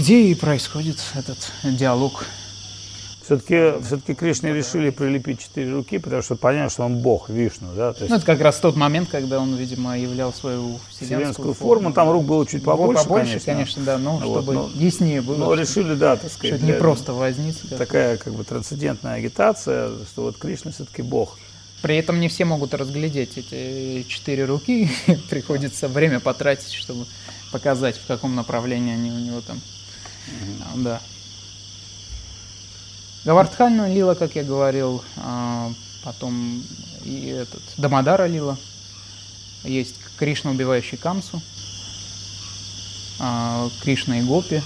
где и происходит этот диалог. Все-таки, все-таки Кришне решили прилепить четыре руки, потому что понятно, что он бог, Вишну, да? То есть ну, это как раз тот момент, когда он, видимо, являл свою вселенскую, вселенскую форму. форму. Там рук было чуть побольше, побольше конечно. конечно, да, но вот, чтобы но, яснее было. Но решили, да, так сказать. Что это не просто возница. Такая как бы трансцендентная агитация, что вот Кришна все-таки бог. При этом не все могут разглядеть эти четыре руки. Приходится время потратить, чтобы показать, в каком направлении они у него там. Mm-hmm. Да. Гавардхана лила, как я говорил, потом и этот Дамодара лила. Есть Кришна, убивающий Камсу, Кришна и Гопи,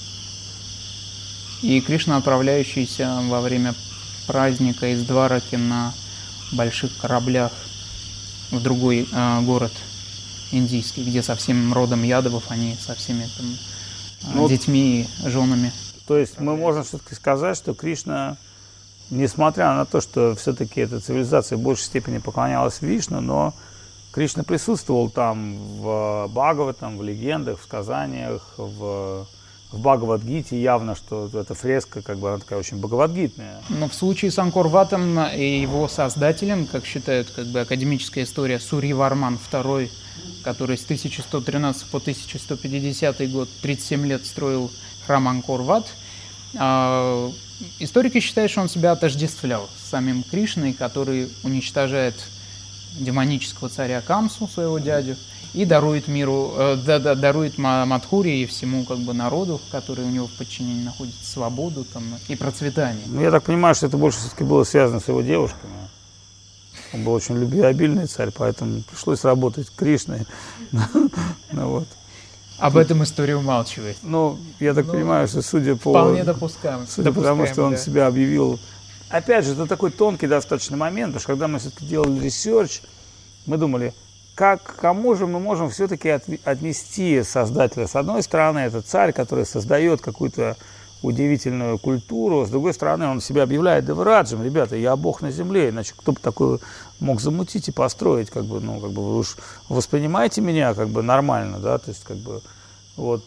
и Кришна, отправляющийся во время праздника из Двараки на больших кораблях в другой город индийский, где со всем родом ядовов, они со всеми там, ну, детьми и женами. То есть мы можем все-таки сказать, что Кришна, несмотря на то, что все-таки эта цивилизация в большей степени поклонялась Вишну, но Кришна присутствовал там в Бхагаватам, в легендах, в сказаниях, в, в Бхагавад-гите. Явно, что эта фреска, как бы, она такая очень бхагавадгитная. Но в случае с Анкор-Ватом и его создателем, как считают как бы, академическая история, Сурья-Варман второй, который с тысяча сто тринадцатого по тысяча сто пятидесятый год, тридцать семь лет строил храм Анкор-Ват. Историки считают, что он себя отождествлял с самим Кришной, который уничтожает демонического царя Камсу, своего дядю, и дарует миру, э, дарует Мадхури и всему как бы, народу, который у него в подчинении находится, свободу там, и процветание. Ну, я так понимаю, что это больше все-таки было связано с его девушками. Он был очень любвеобильный царь, поэтому пришлось работать Кришной. Ну, вот. Об этом история умалчивает. Ну, я так ну, понимаю, что судя по... Вполне допускаем. Судя по тому, что он да. себя объявил... Опять же, это такой тонкий достаточно момент, потому что когда мы все-таки делали ресерч, мы думали, как, к кому же мы можем все-таки от, отнести создателя. С одной стороны, это царь, который создает какую-то удивительную культуру, с другой стороны, он себя объявляет Девараджем. Ребята, я бог на земле, иначе кто бы такое мог замутить и построить, как бы, ну, как бы вы уж воспринимаете меня как бы нормально, да, то есть как бы вот.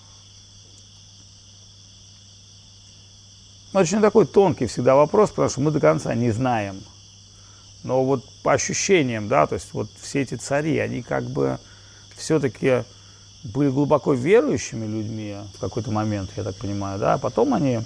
Очень такой тонкий всегда вопрос, потому что мы до конца не знаем. Но вот по ощущениям, да, то есть вот все эти цари, они как бы все-таки были глубоко верующими людьми в какой-то момент, я так понимаю, да, а потом они,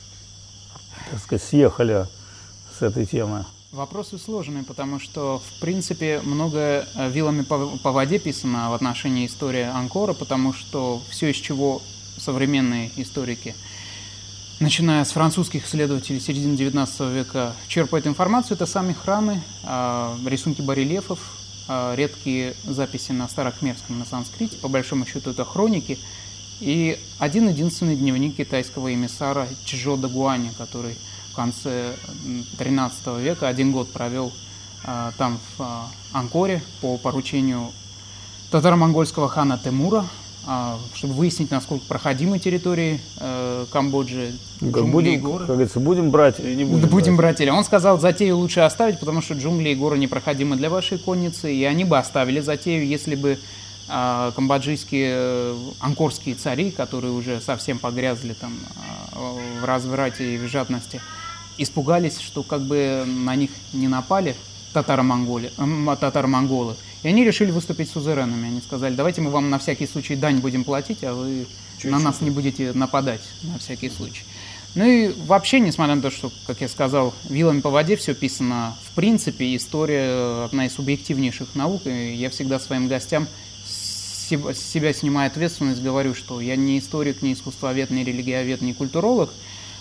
так сказать, съехали с этой темы. Вопросы сложные, потому что, в принципе, много вилами по, по воде писано в отношении истории Анкора, потому что все, из чего современные историки, начиная с французских исследователей середины девятнадцатого века, черпают информацию, это сами храмы, рисунки барельефов, редкие записи на старохмерском, на санскрите, по большому счету это хроники, и один-единственный дневник китайского эмиссара Чжо Дагуаня, который в конце тринадцатого века один год провел а, там, в а, Анкоре, по поручению татаро-монгольского хана Тимура, а, чтобы выяснить, насколько проходимы территории а, Камбоджи, джунгли и горы. Как говорится, будем брать или не будем, да, будем брать? брать. Он сказал, затею лучше оставить, потому что джунгли и горы непроходимы для вашей конницы, и они бы оставили затею, если бы а, камбоджийские, а, анкорские цари, которые уже совсем погрязли там, а, в разврате и в жадности, испугались, что как бы на них не напали татаро-монголы, татаро-монголы, и они решили выступить сузеренами. Они сказали, давайте мы вам на всякий случай дань будем платить, а вы Чуть-чуть. на нас не будете нападать на всякий случай. Ну и вообще, несмотря на то, что, как я сказал, вилами по воде все писано, в принципе, история одна из субъективнейших наук, и я всегда своим гостям с себя снимаю ответственность, говорю, что я не историк, не искусствовед, не религиовед, не культуролог.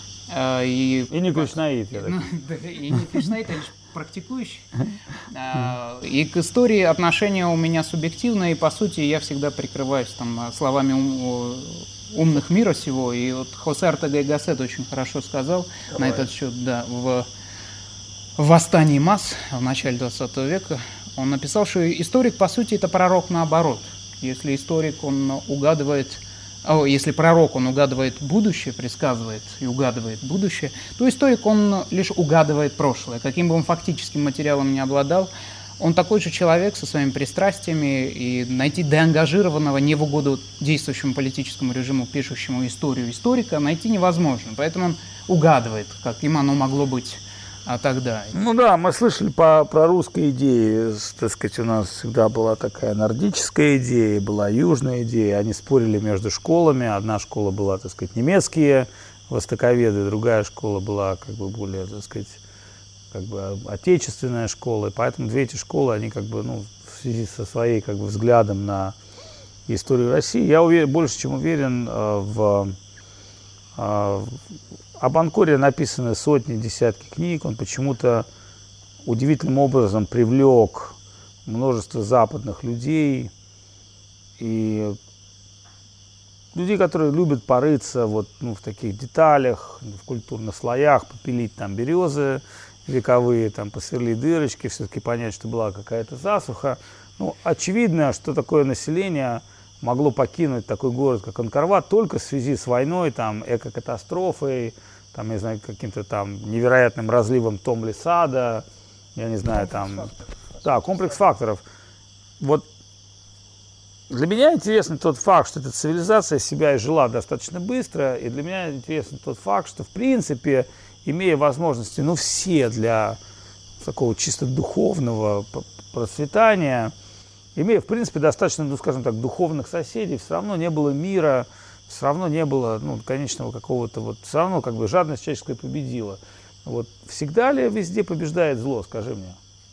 И, и не кришнаит, я так ну, да, и не кришнаит, а лишь практикующий. И к истории отношения у меня субъективное, и по сути я всегда прикрываюсь там словами ум, умных мира сего. И вот Хосе Ортега и Гассет очень хорошо сказал Давай. на этот счет, да, в «Восстании масс» в начале двадцатого века. Он написал, что историк по сути это пророк наоборот. Если историк, он угадывает... О, если пророк, он угадывает будущее, предсказывает и угадывает будущее, то историк, он лишь угадывает прошлое. Каким бы он фактическим материалом ни обладал, он такой же человек со своими пристрастиями, и найти деангажированного не в угоду действующему политическому режиму, пишущему историю историка, найти невозможно. Поэтому он угадывает, каким оно могло быть а тогда. Ну да, мы слышали по, про русские идеи, так сказать, у нас всегда была такая нордическая идея, была южная идея, они спорили между школами, одна школа была, так сказать, немецкие востоковеды, другая школа была как бы более, так сказать, как бы отечественная школа, и поэтому две эти школы, они как бы, ну, в связи со своей как бы взглядом на историю России, я уверен, больше чем уверен в... Об Анкоре написаны сотни, десятки книг. Он почему-то удивительным образом привлек множество западных людей и людей, которые любят порыться вот, ну, в таких деталях, в культурных слоях, попилить там березы вековые, там, посверлить дырочки, все-таки понять, что была какая-то засуха. Ну, очевидно, что такое население могло покинуть такой город, как Анкор-Ват, только в связи с войной, там, экокатастрофой, там, я знаю, каким-то там невероятным разливом Томли-Сада, я не знаю, там, да, комплекс факторов. Вот для меня интересен тот факт, что эта цивилизация себя изжила достаточно быстро, и для меня интересен тот факт, что, в принципе, имея возможности, ну, все для такого чисто духовного процветания, имея, в принципе, достаточно, ну, скажем так, духовных соседей, все равно не было мира, все равно не было, ну, конечного какого-то, вот, все равно, как бы, жадность человеческая победила. Вот, всегда ли везде побеждает зло, скажи мне?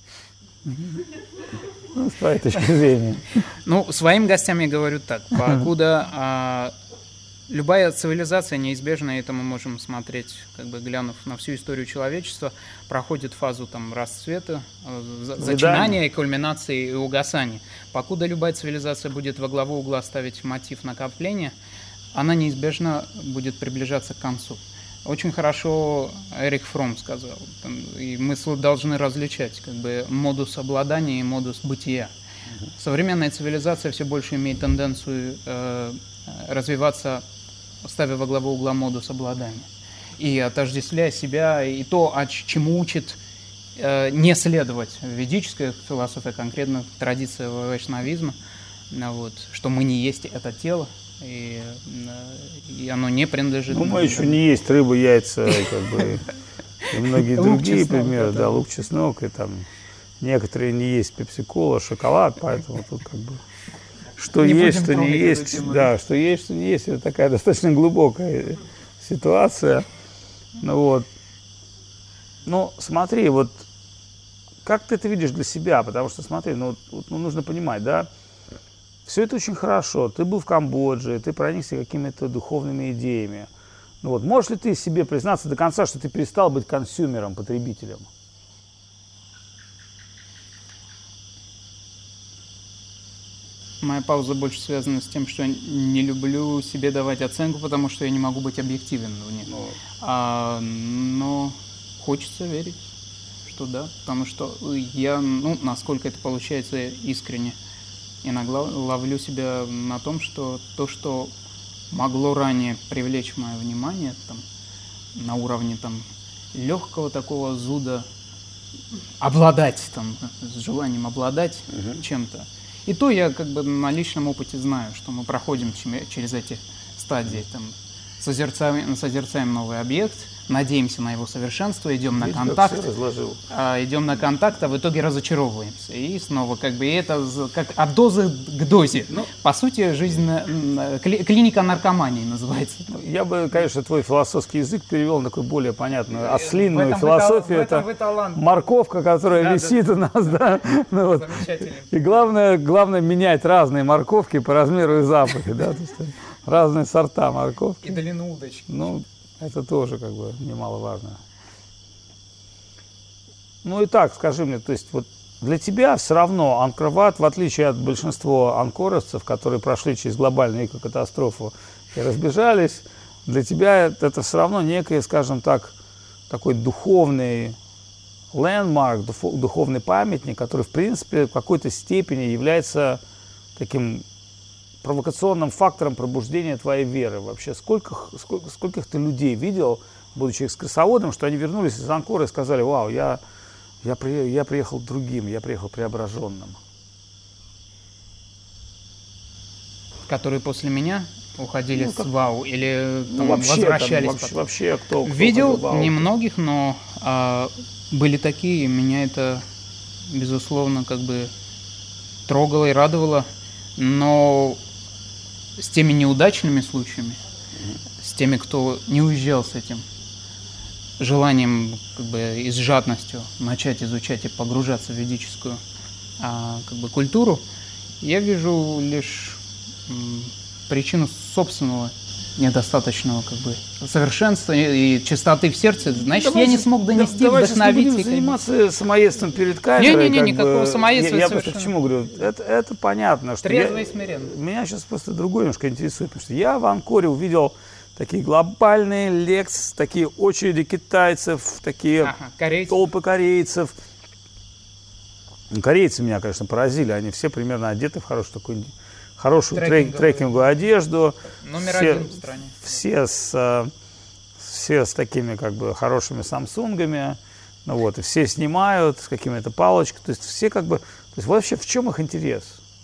Ну, с твоей точки зрения. Ну, своим гостям я говорю так, покуда а, любая цивилизация неизбежна, и это мы можем смотреть, как бы глянув на всю историю человечества, проходит фазу там расцвета, зачинания, кульминации и угасания. Покуда любая цивилизация будет во главу угла ставить мотив накопления, она неизбежно будет приближаться к концу. Очень хорошо Эрих Фромм сказал, и мы должны различать как бы модус обладания и модус бытия. Современная цивилизация все больше имеет тенденцию э, развиваться, ставя во главу угла модус обладания и отождествляя себя и то, чему учит э, не следовать ведическая философия, конкретно традиция вайшнавизма, вот, что мы не есть это тело. И, и оно не принадлежит... Ну, мы еще не есть рыбу, яйца, как бы, и многие другие примеры, да, лук, чеснок, и там некоторые не есть пепси-кола, шоколад, поэтому тут как бы что есть, что не есть, да, что есть, что не есть, это такая достаточно глубокая ситуация. Ну вот, ну смотри, вот как ты это видишь для себя, потому что смотри, ну, вот, ну нужно понимать, да, все это очень хорошо. Ты был в Камбодже, ты проникся какими-то духовными идеями. Ну вот, можешь ли ты себе признаться до конца, что ты перестал быть консюмером, потребителем? Моя пауза больше связана с тем, что я не люблю себе давать оценку, потому что я не могу быть объективен в ней. Ну. А, но хочется верить, что да, потому что я, ну, насколько это получается искренне, иногда ловлю себя на том, что то, что могло ранее привлечь мое внимание там, на уровне там, легкого такого зуда обладать, там, с желанием обладать uh-huh. чем-то. И то я как бы на личном опыте знаю, что мы проходим через эти стадии, там, созерцаем, созерцаем новый объект, надеемся на его совершенство, идем на контакт, а, идем на контакт, а в итоге разочаровываемся. И снова как бы и это как от дозы к дозе. Ну, по сути, жизнь, клиника наркомании называется. Я бы, конечно, твой философский язык перевел на такую более понятную ослинную философию. Это морковка, которая да, висит да, у нас, да. Ну, вот. И главное, главное менять разные морковки по размеру и запаху, да, разные сорта морковки. И длину удочки. Ну, это тоже как бы немаловажно. Ну и так, скажи мне, то есть вот для тебя все равно Анкор-Ват, в отличие от большинства анкоровцев, которые прошли через глобальную экокатастрофу и разбежались, для тебя это все равно некий, скажем так, такой духовный лендмарк, духовный памятник, который в принципе в какой-то степени является таким провокационным фактором пробуждения твоей веры. Вообще, сколько, сколько, сколько ты людей видел, будучи экскурсоводом, что они вернулись из Анкора и сказали: вау, я, Я, при, я приехал другим, я приехал преображенным. Которые после меня уходили Ну, с как- ВАУ или Ну, там, вообще, возвращались там, вообще, потом? вообще кто, кто Видел ходил в Балтику. немногих, но а, были такие, и меня это, безусловно, как бы трогало и радовало. Но с теми неудачными случаями, с теми, кто не уезжал с этим желанием, как бы, и с жадностью начать изучать и погружаться в ведическую а, как бы, культуру, я вижу лишь м, причину собственного недостаточного как бы совершенства и чистоты в сердце. Значит, Давайте- я не смог донести, да- давайте вдохновить. не будем и как бы- заниматься самоедством перед камерой. Не-не-не, как никакого бы. самоедства Я, я просто совершенно. к чему говорю? Это, это понятно, что Трезво я- и смиренно. меня сейчас просто другое немножко интересует, потому что я в Анкоре увидел такие глобальные лекции, такие очереди китайцев, такие Ага, корейцы. толпы корейцев. Ну, корейцы меня, конечно, поразили. Они все примерно одеты в хорошую такую хорошую трек- Трекинговую. трекинговую одежду. Номер все, один в стране. Все с, э, все с такими как бы хорошими самсунгами. Ну, вот, и все снимают с какими-то палочками. То есть все как бы... То есть вообще в чем их интерес?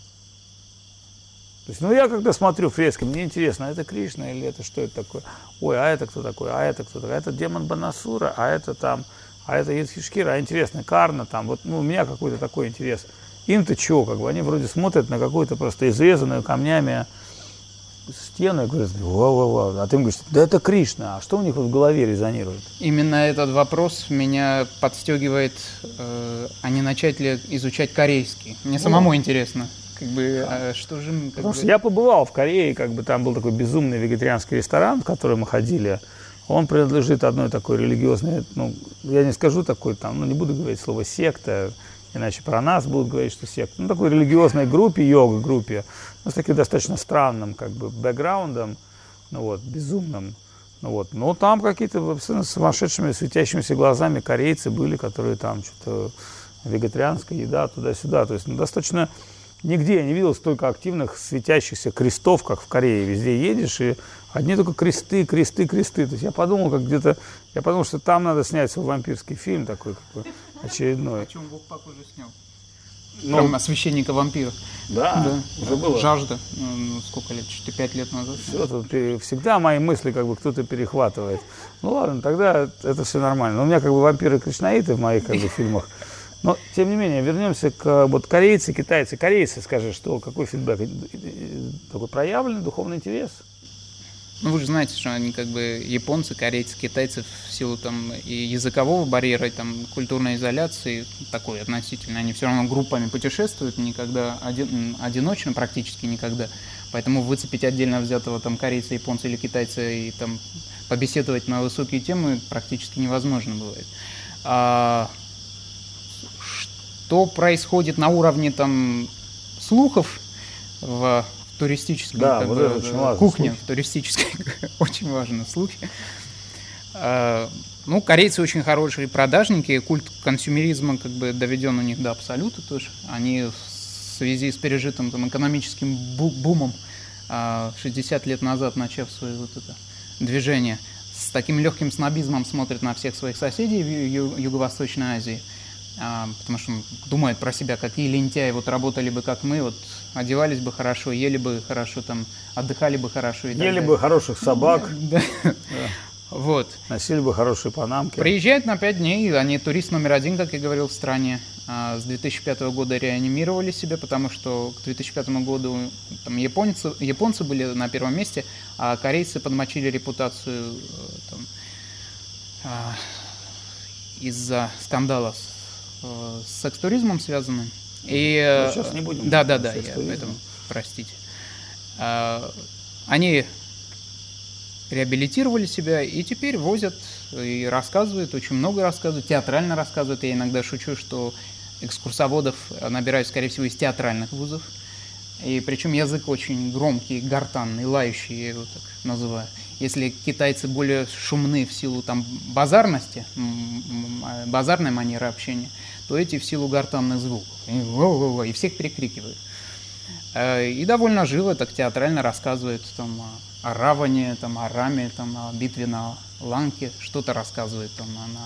То есть, ну, я когда смотрю фрески, мне интересно, это Кришна или это что это такое? Ой, а это кто такой? А это кто такой? А это демон Банасура, а это там, а это Юдхишкира, а интересно, Карна там. Вот, ну, у меня какой-то такой интерес. Им-то чего, как бы, они вроде смотрят на какую-то просто изрезанную камнями стену и говорят, вау-вау-вау. А ты им говоришь, да это Кришна, а что у них вот в голове резонирует? Именно этот вопрос меня подстегивает, э, а не начать ли изучать корейский. Мне самому интересно, как бы, а что же... Как Потому бы... что я побывал в Корее, как бы там был такой безумный вегетарианский ресторан, в который мы ходили. Он принадлежит одной такой религиозной, ну, я не скажу такой там, ну, не буду говорить слово секта, иначе про нас будут говорить, что секта. Ну, такой религиозной группе, йога-группе, ну, с таким достаточно странным, как бы, бэкграундом, ну, вот, безумным. Ну, вот. Но там какие-то абсолютно сумасшедшими, светящимися глазами корейцы были, которые там что-то вегетарианская еда, туда-сюда. То есть, ну, достаточно... Нигде я не видел столько активных светящихся крестов, как в Корее. Везде едешь, и одни только кресты, кресты, кресты. То есть я подумал, как где-то, я подумал, что там надо снять свой вампирский фильм такой, как бы, очередной. О чем Бог похоже снял? Ну, Прям священника вампиров. да, Да. уже было. Жажда. Ну, сколько лет? Четыре пять лет назад. Всё, тут пере- всегда мои мысли как бы кто-то перехватывает. Ну ладно, тогда это все нормально. Но у меня как бы вампиры кришнаиты в моих как бы фильмах. Но, тем не менее, вернемся к вот корейцы, китайцы. Корейцы, скажи, что, какой фидбэк? Такой проявленный духовный интерес? Ну, вы же знаете, что они как бы японцы, корейцы, китайцы в силу там и языкового барьера, и там культурной изоляции такой относительно, они все равно группами путешествуют, никогда один, одиночно практически никогда. Поэтому выцепить отдельно взятого там корейца, японца или китайца и там побеседовать на высокие темы практически невозможно бывает. А что происходит на уровне там слухов в туристической Да, как вот бы, это очень важно, кухне, слухи. в туристической очень важно слухи. А, ну, корейцы очень хорошие продажники, культ консюмеризма как бы доведен у них до абсолюта тоже. Они в связи с пережитым там, экономическим бу- бумом а, шестьдесят лет назад, начав свое вот это движение, с таким легким снобизмом смотрят на всех своих соседей в Ю- Юго-Восточной Азии. А, потому что думают про себя, какие лентяи, вот работали бы как мы, вот одевались бы хорошо, ели бы хорошо, там, отдыхали бы хорошо. И так Ели далее. бы хороших собак, Да. Вот. носили бы хорошие панамки. Приезжают на пять дней, они турист номер один, как я говорил, в стране. А с две тысячи пятого года реанимировали себя, потому что к две тысячи пятому году там, японцы, японцы были на первом месте, а корейцы подмочили репутацию э, там, а, из-за скандала с с секс-туризмом связаны. И, Ну, сейчас не будем Да, да, да, о я секс-туризме. поэтому, простите. А, Они реабилитировали себя и теперь возят и рассказывают, очень много рассказывают, театрально рассказывают. Я иногда шучу, что экскурсоводов набирают, скорее всего, из театральных вузов. И причем язык очень громкий, гортанный, лающий, я его так называю. Если китайцы более шумны в силу там базарности, базарной манеры общения, то эти в силу гортанных звуков. И, и всех перекрикивают. И довольно живо, так театрально рассказывают там, о, о Раване, там, о Раме, там, о битве на Ланке, что-то рассказывают там, на,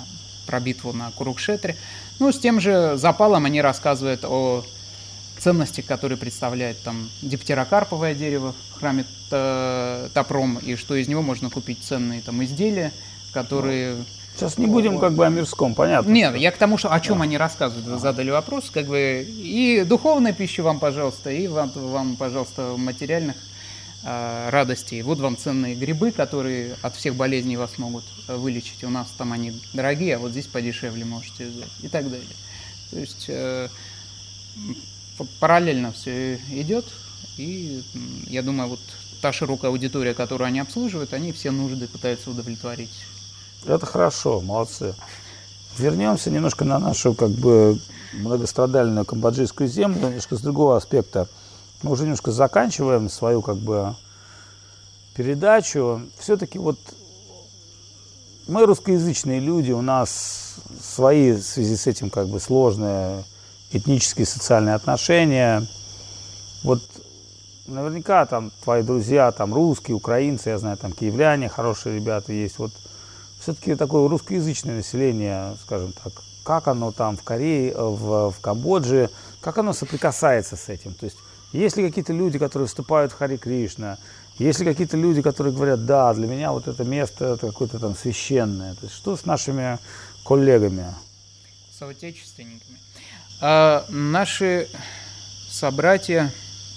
про битву на Курукшетре. Ну, с тем же запалом они рассказывают о ценности, которые представляет там диптерокарповое дерево в храме Топром, и что из него можно купить ценные там изделия, которые... Сейчас не будем как бы о мирском, понятно. Нет, я к тому, что о чем они рассказывают. Вы задали вопрос, как бы и духовной пищи вам, пожалуйста, и вам, вам пожалуйста, материальных э, радостей. Вот вам ценные грибы, которые от всех болезней вас могут вылечить. У нас там они дорогие, а вот здесь подешевле можете взять и так далее. То есть э, параллельно все идет, и я думаю, вот та широкая аудитория, которую они обслуживают, они все нужды пытаются удовлетворить. Это хорошо, молодцы. Вернемся немножко на нашу как бы многострадальную камбоджийскую землю, немножко с другого аспекта. Мы уже немножко заканчиваем свою как бы передачу. Все-таки вот мы русскоязычные люди, у нас свои в связи с этим как бы сложные этнические, социальные отношения. Вот наверняка там твои друзья, там русские, украинцы, я знаю, там киевляне, хорошие ребята есть. Вот все-таки такое русскоязычное население, скажем так, как оно там в Корее, в, в Камбодже, как оно соприкасается с этим? То есть есть ли какие-то люди, которые вступают в Харе Кришна? Есть ли какие-то люди, которые говорят, да, для меня вот это место это какое-то там священное? То есть что с нашими коллегами? Соотечественниками. А наши собратья,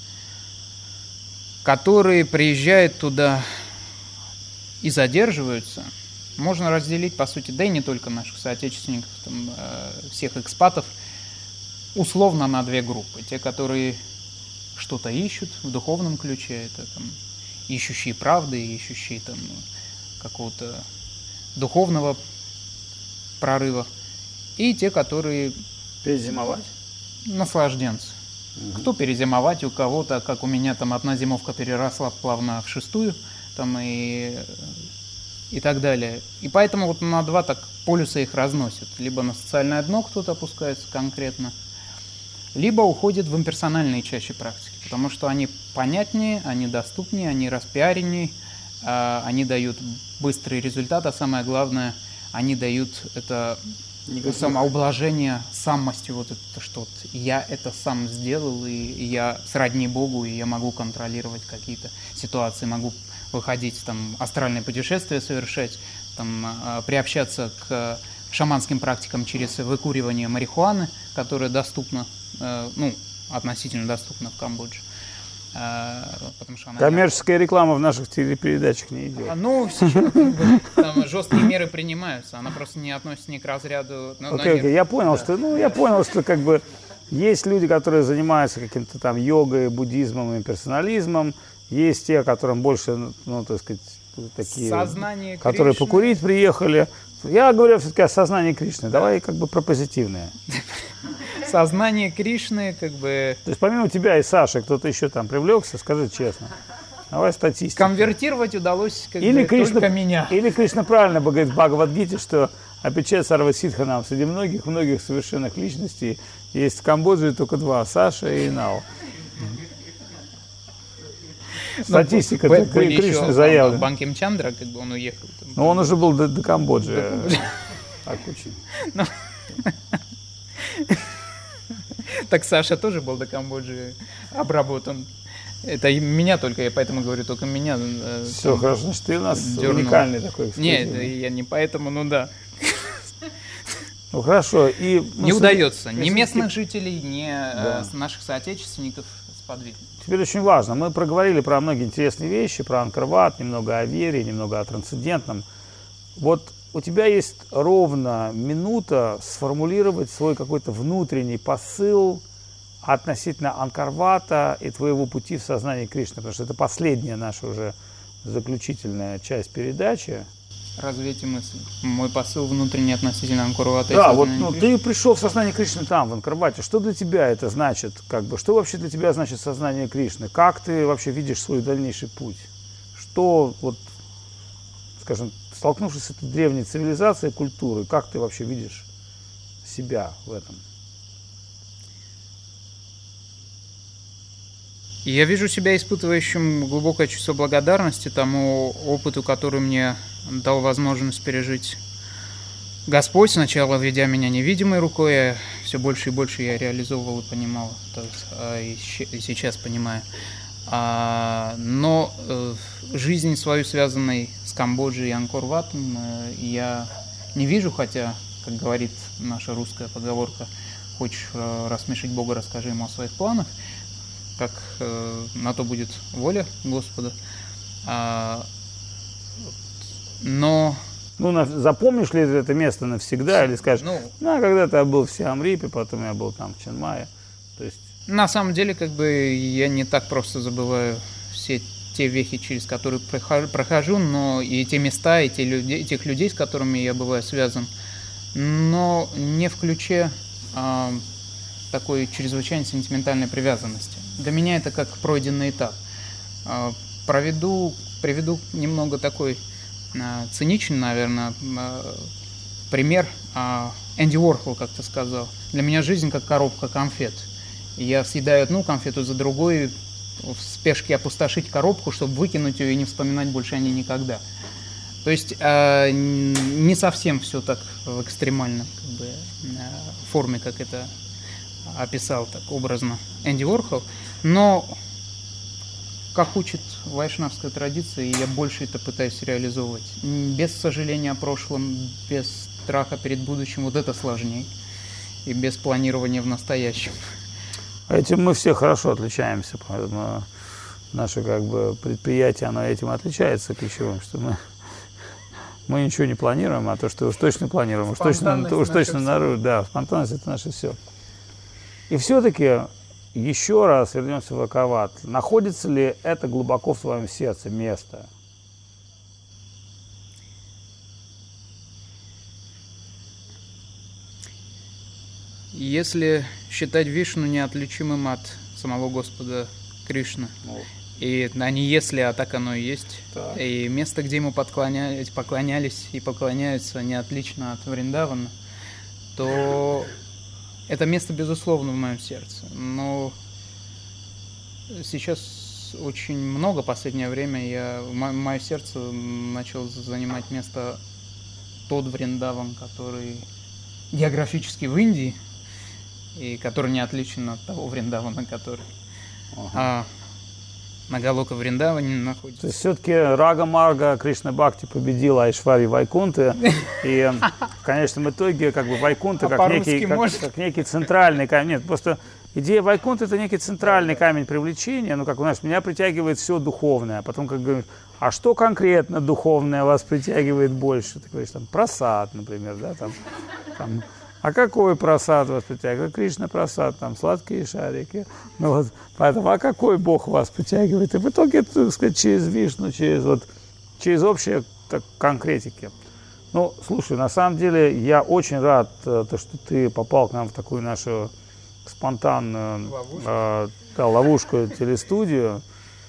которые приезжают туда и задерживаются, можно разделить, по сути, да и не только наших соотечественников, там, э, всех экспатов, условно на две группы. Те, которые что-то ищут в духовном ключе, это там, ищущие правды, ищущие там, какого-то духовного прорыва, и те, которые... Перезимовать? Наслажденцы. Угу. Кто перезимовать, у кого-то, как у меня, там одна зимовка переросла плавно в шестую, там и... и так далее. И поэтому вот на два так полюса их разносят. Либо на социальное дно кто-то опускается конкретно, либо уходит в имперсональные чаще практики, потому что они понятнее, они доступнее, они распиареннее, они дают быстрый результат, а самое главное, они дают это самоублажение самостью, вот это что вот я это сам сделал, и я сродни Богу, и я могу контролировать какие-то ситуации, могу выходить, там, астральные путешествия совершать, там, приобщаться к шаманским практикам через выкуривание марихуаны, которая доступна, ну, относительно доступна в Камбодже. Потому что она... Коммерческая реклама в наших телепередачах не идет. Ну, сейчас там жесткие меры принимаются, она просто не относится ни к разряду... Окей, okay, okay. Я понял, да. что, ну, я понял, что как бы есть люди, которые занимаются каким-то там йогой, буддизмом и персонализмом, есть те, которым больше, ну, так сказать, такие, сознание которые Кришны. Покурить приехали. Я говорю все-таки о сознании Кришны. Давай как бы про позитивное. Сознание Кришны, как бы... То есть помимо тебя и Саши, кто-то еще там привлекся, скажи честно. Давай статистику. Конвертировать удалось как или бы Кришна, только меня. Или Кришна правильно говорит в Бхагавад-гите, что Апичет Сарва Сидханам среди многих-многих совершенных личностей есть в Камбодже только два, Саша и Нао. Статистика ну, Кришны заявлена. Банким Чандра, как бы он уехал. Там, Но он уже был до, до Камбоджи. Так очень. Ну, так Саша тоже был до Камбоджи обработан. Это меня только, я поэтому говорю, только меня. Все, хорошо, значит, ты у нас дернул. Уникальный такой. Нет, я не поэтому, ну да. Ну хорошо. И не удается ни местных жителей, ни да. наших соотечественников сподвигнуть. Теперь очень важно. Мы проговорили про многие интересные вещи, про Ангкор-Ват, немного о вере, немного о трансцендентном. Вот у тебя есть ровно минута сформулировать свой какой-то внутренний посыл относительно Ангкор-Вата и твоего пути в сознании Кришны, потому что это последняя наша уже заключительная часть передачи. Развейте мысль. Мой посыл внутренний относительно Ангкор-Вата. Да, вот ну, ты пришел в сознание Кришны там, в Ангкор-Вате. Что для тебя это значит? Как бы, что вообще для тебя значит сознание Кришны? Как ты вообще видишь свой дальнейший путь? Что, вот, скажем, столкнувшись с этой древней цивилизацией, культурой, как ты вообще видишь себя в этом? Я вижу себя испытывающим глубокое чувство благодарности тому опыту, который мне дал возможность пережить Господь сначала, ведя меня невидимой рукой, я все больше и больше я реализовывал и понимал, то есть, а, и, и сейчас понимаю. А, но э, жизнь свою, связанной с Камбоджей и Ангкор-Ватом, э, я не вижу, хотя, как говорит наша русская поговорка, хочешь э, рассмешить Бога, расскажи ему о своих планах, как э, на то будет воля Господа. А, но... Ну, на, запомнишь ли это место навсегда, или скажешь, ну, ну когда-то я был в Сиам-Рипе, потом я был там в Чанмае, то есть... На самом деле, как бы, я не так просто забываю все те вехи, через которые прохожу, но и те места, и те люди, и тех людей, с которыми я бываю связан, но не в ключе а, такой чрезвычайно сентиментальной привязанности. Для меня это как пройденный этап. А, проведу, приведу немного такой а, циничный, наверное, а, пример. А, Энди Уорхол как-то сказал: для меня жизнь как коробка конфет. Я съедаю одну конфету за другой, в спешке опустошить коробку, чтобы выкинуть ее и не вспоминать больше о ней никогда. То есть э, не совсем все так в экстремальной как бы, э, форме, как это описал так образно Энди Уорхол, но, как учит вайшнавская традиция, я больше это пытаюсь реализовывать. Без сожаления о прошлом, без страха перед будущим, вот это сложнее, и без планирования в настоящем. Этим мы все хорошо отличаемся, поэтому наше как бы предприятие, оно этим отличается ключевым, что мы, мы ничего не планируем, а то, что уж точно планируем, уж точно, уж точно наружу, да, спонтанность — это наше все. И все-таки еще раз вернемся в Акават. Находится ли это глубоко в своем сердце место? Если считать Вишну неотличимым от самого Господа Кришны, ну, и а не если, а так оно и есть, так. И место, где ему поклонялись, поклонялись и поклоняются, не отлично от Вриндавана, то это место, безусловно, в моем сердце. Но сейчас очень много, последнее время, я, мое сердце начало занимать место тот Вриндаван, который географически в Индии, и который не отличен от того Вриндавана, который ага. а, на Галока Вриндаване находится. То есть все-таки Рага Марга Кришна Бхакти победила Айшвари Вайкунты, и в конечном итоге как бы Вайкунта как, некий, как, как некий центральный камень. Нет, просто идея Вайкунта — это некий центральный камень привлечения, ну как у нас, меня притягивает все духовное, а потом как говоришь, а что конкретно духовное вас притягивает больше? Ты говоришь, там, прасад, например, да, там, там. А какой прасад вас притягивает? Кришна прасад, там сладкие шарики. Ну вот, поэтому, а какой Бог вас притягивает? И в итоге, так сказать, через Вишну, через вот, через общие так, конкретики. Ну, слушай, на самом деле я очень рад, то, что ты попал к нам в такую нашу спонтанную ловушку, э, да, ловушку телестудию.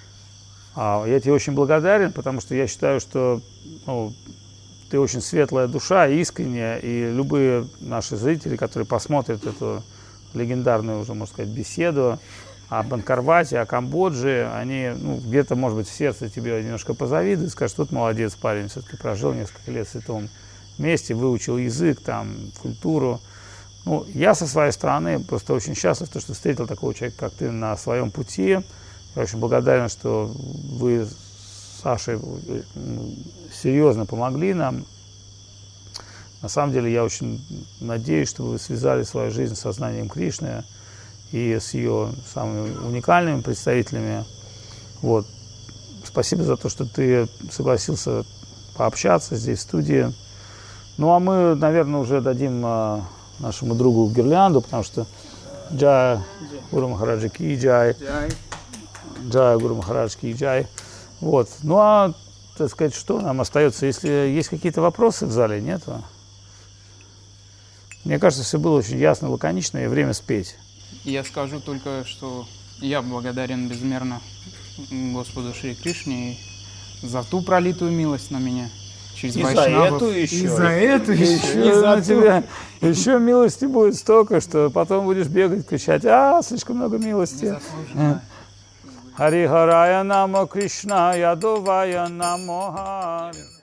А, я тебе очень благодарен, потому что я считаю, что ну, ты очень светлая душа, искренняя, и любые наши зрители, которые посмотрят эту легендарную уже, можно сказать, беседу об Ангкор-Вате, о Камбодже, они ну, где-то, может быть, в сердце тебе немножко позавидуют, скажут, что ты молодец парень, все-таки прожил несколько лет в святом месте, выучил язык, там, культуру. Ну, я со своей стороны просто очень счастлив, что встретил такого человека, как ты, на своем пути. Я очень благодарен, что вы с Сашей серьезно помогли нам. На самом деле я очень надеюсь, что вы связали свою жизнь с сознанием Кришны и с ее самыми уникальными представителями. Вот. Спасибо за то, что ты согласился пообщаться здесь в студии. Ну а мы, наверное, уже дадим а, нашему другу гирлянду, потому что Джай Гуру Махараджа ки джай. Джай Гуру Махарадж ки джай. Вот. Ну а, так сказать, что нам остается, если есть какие-то вопросы в зале, нет? Мне кажется, все было очень ясно, лаконично, и время спеть. Я скажу только, что я благодарен безмерно Господу Шри Кришне за ту пролитую милость на меня. Через и вайшнавов. За эту еще. И за эту еще. еще. И за тебя. Еще милости будет столько, что потом будешь бегать, кричать, а, слишком много милости. Незаслуженно. Хари Харая Намо Кришна Ядовая Намо Хари.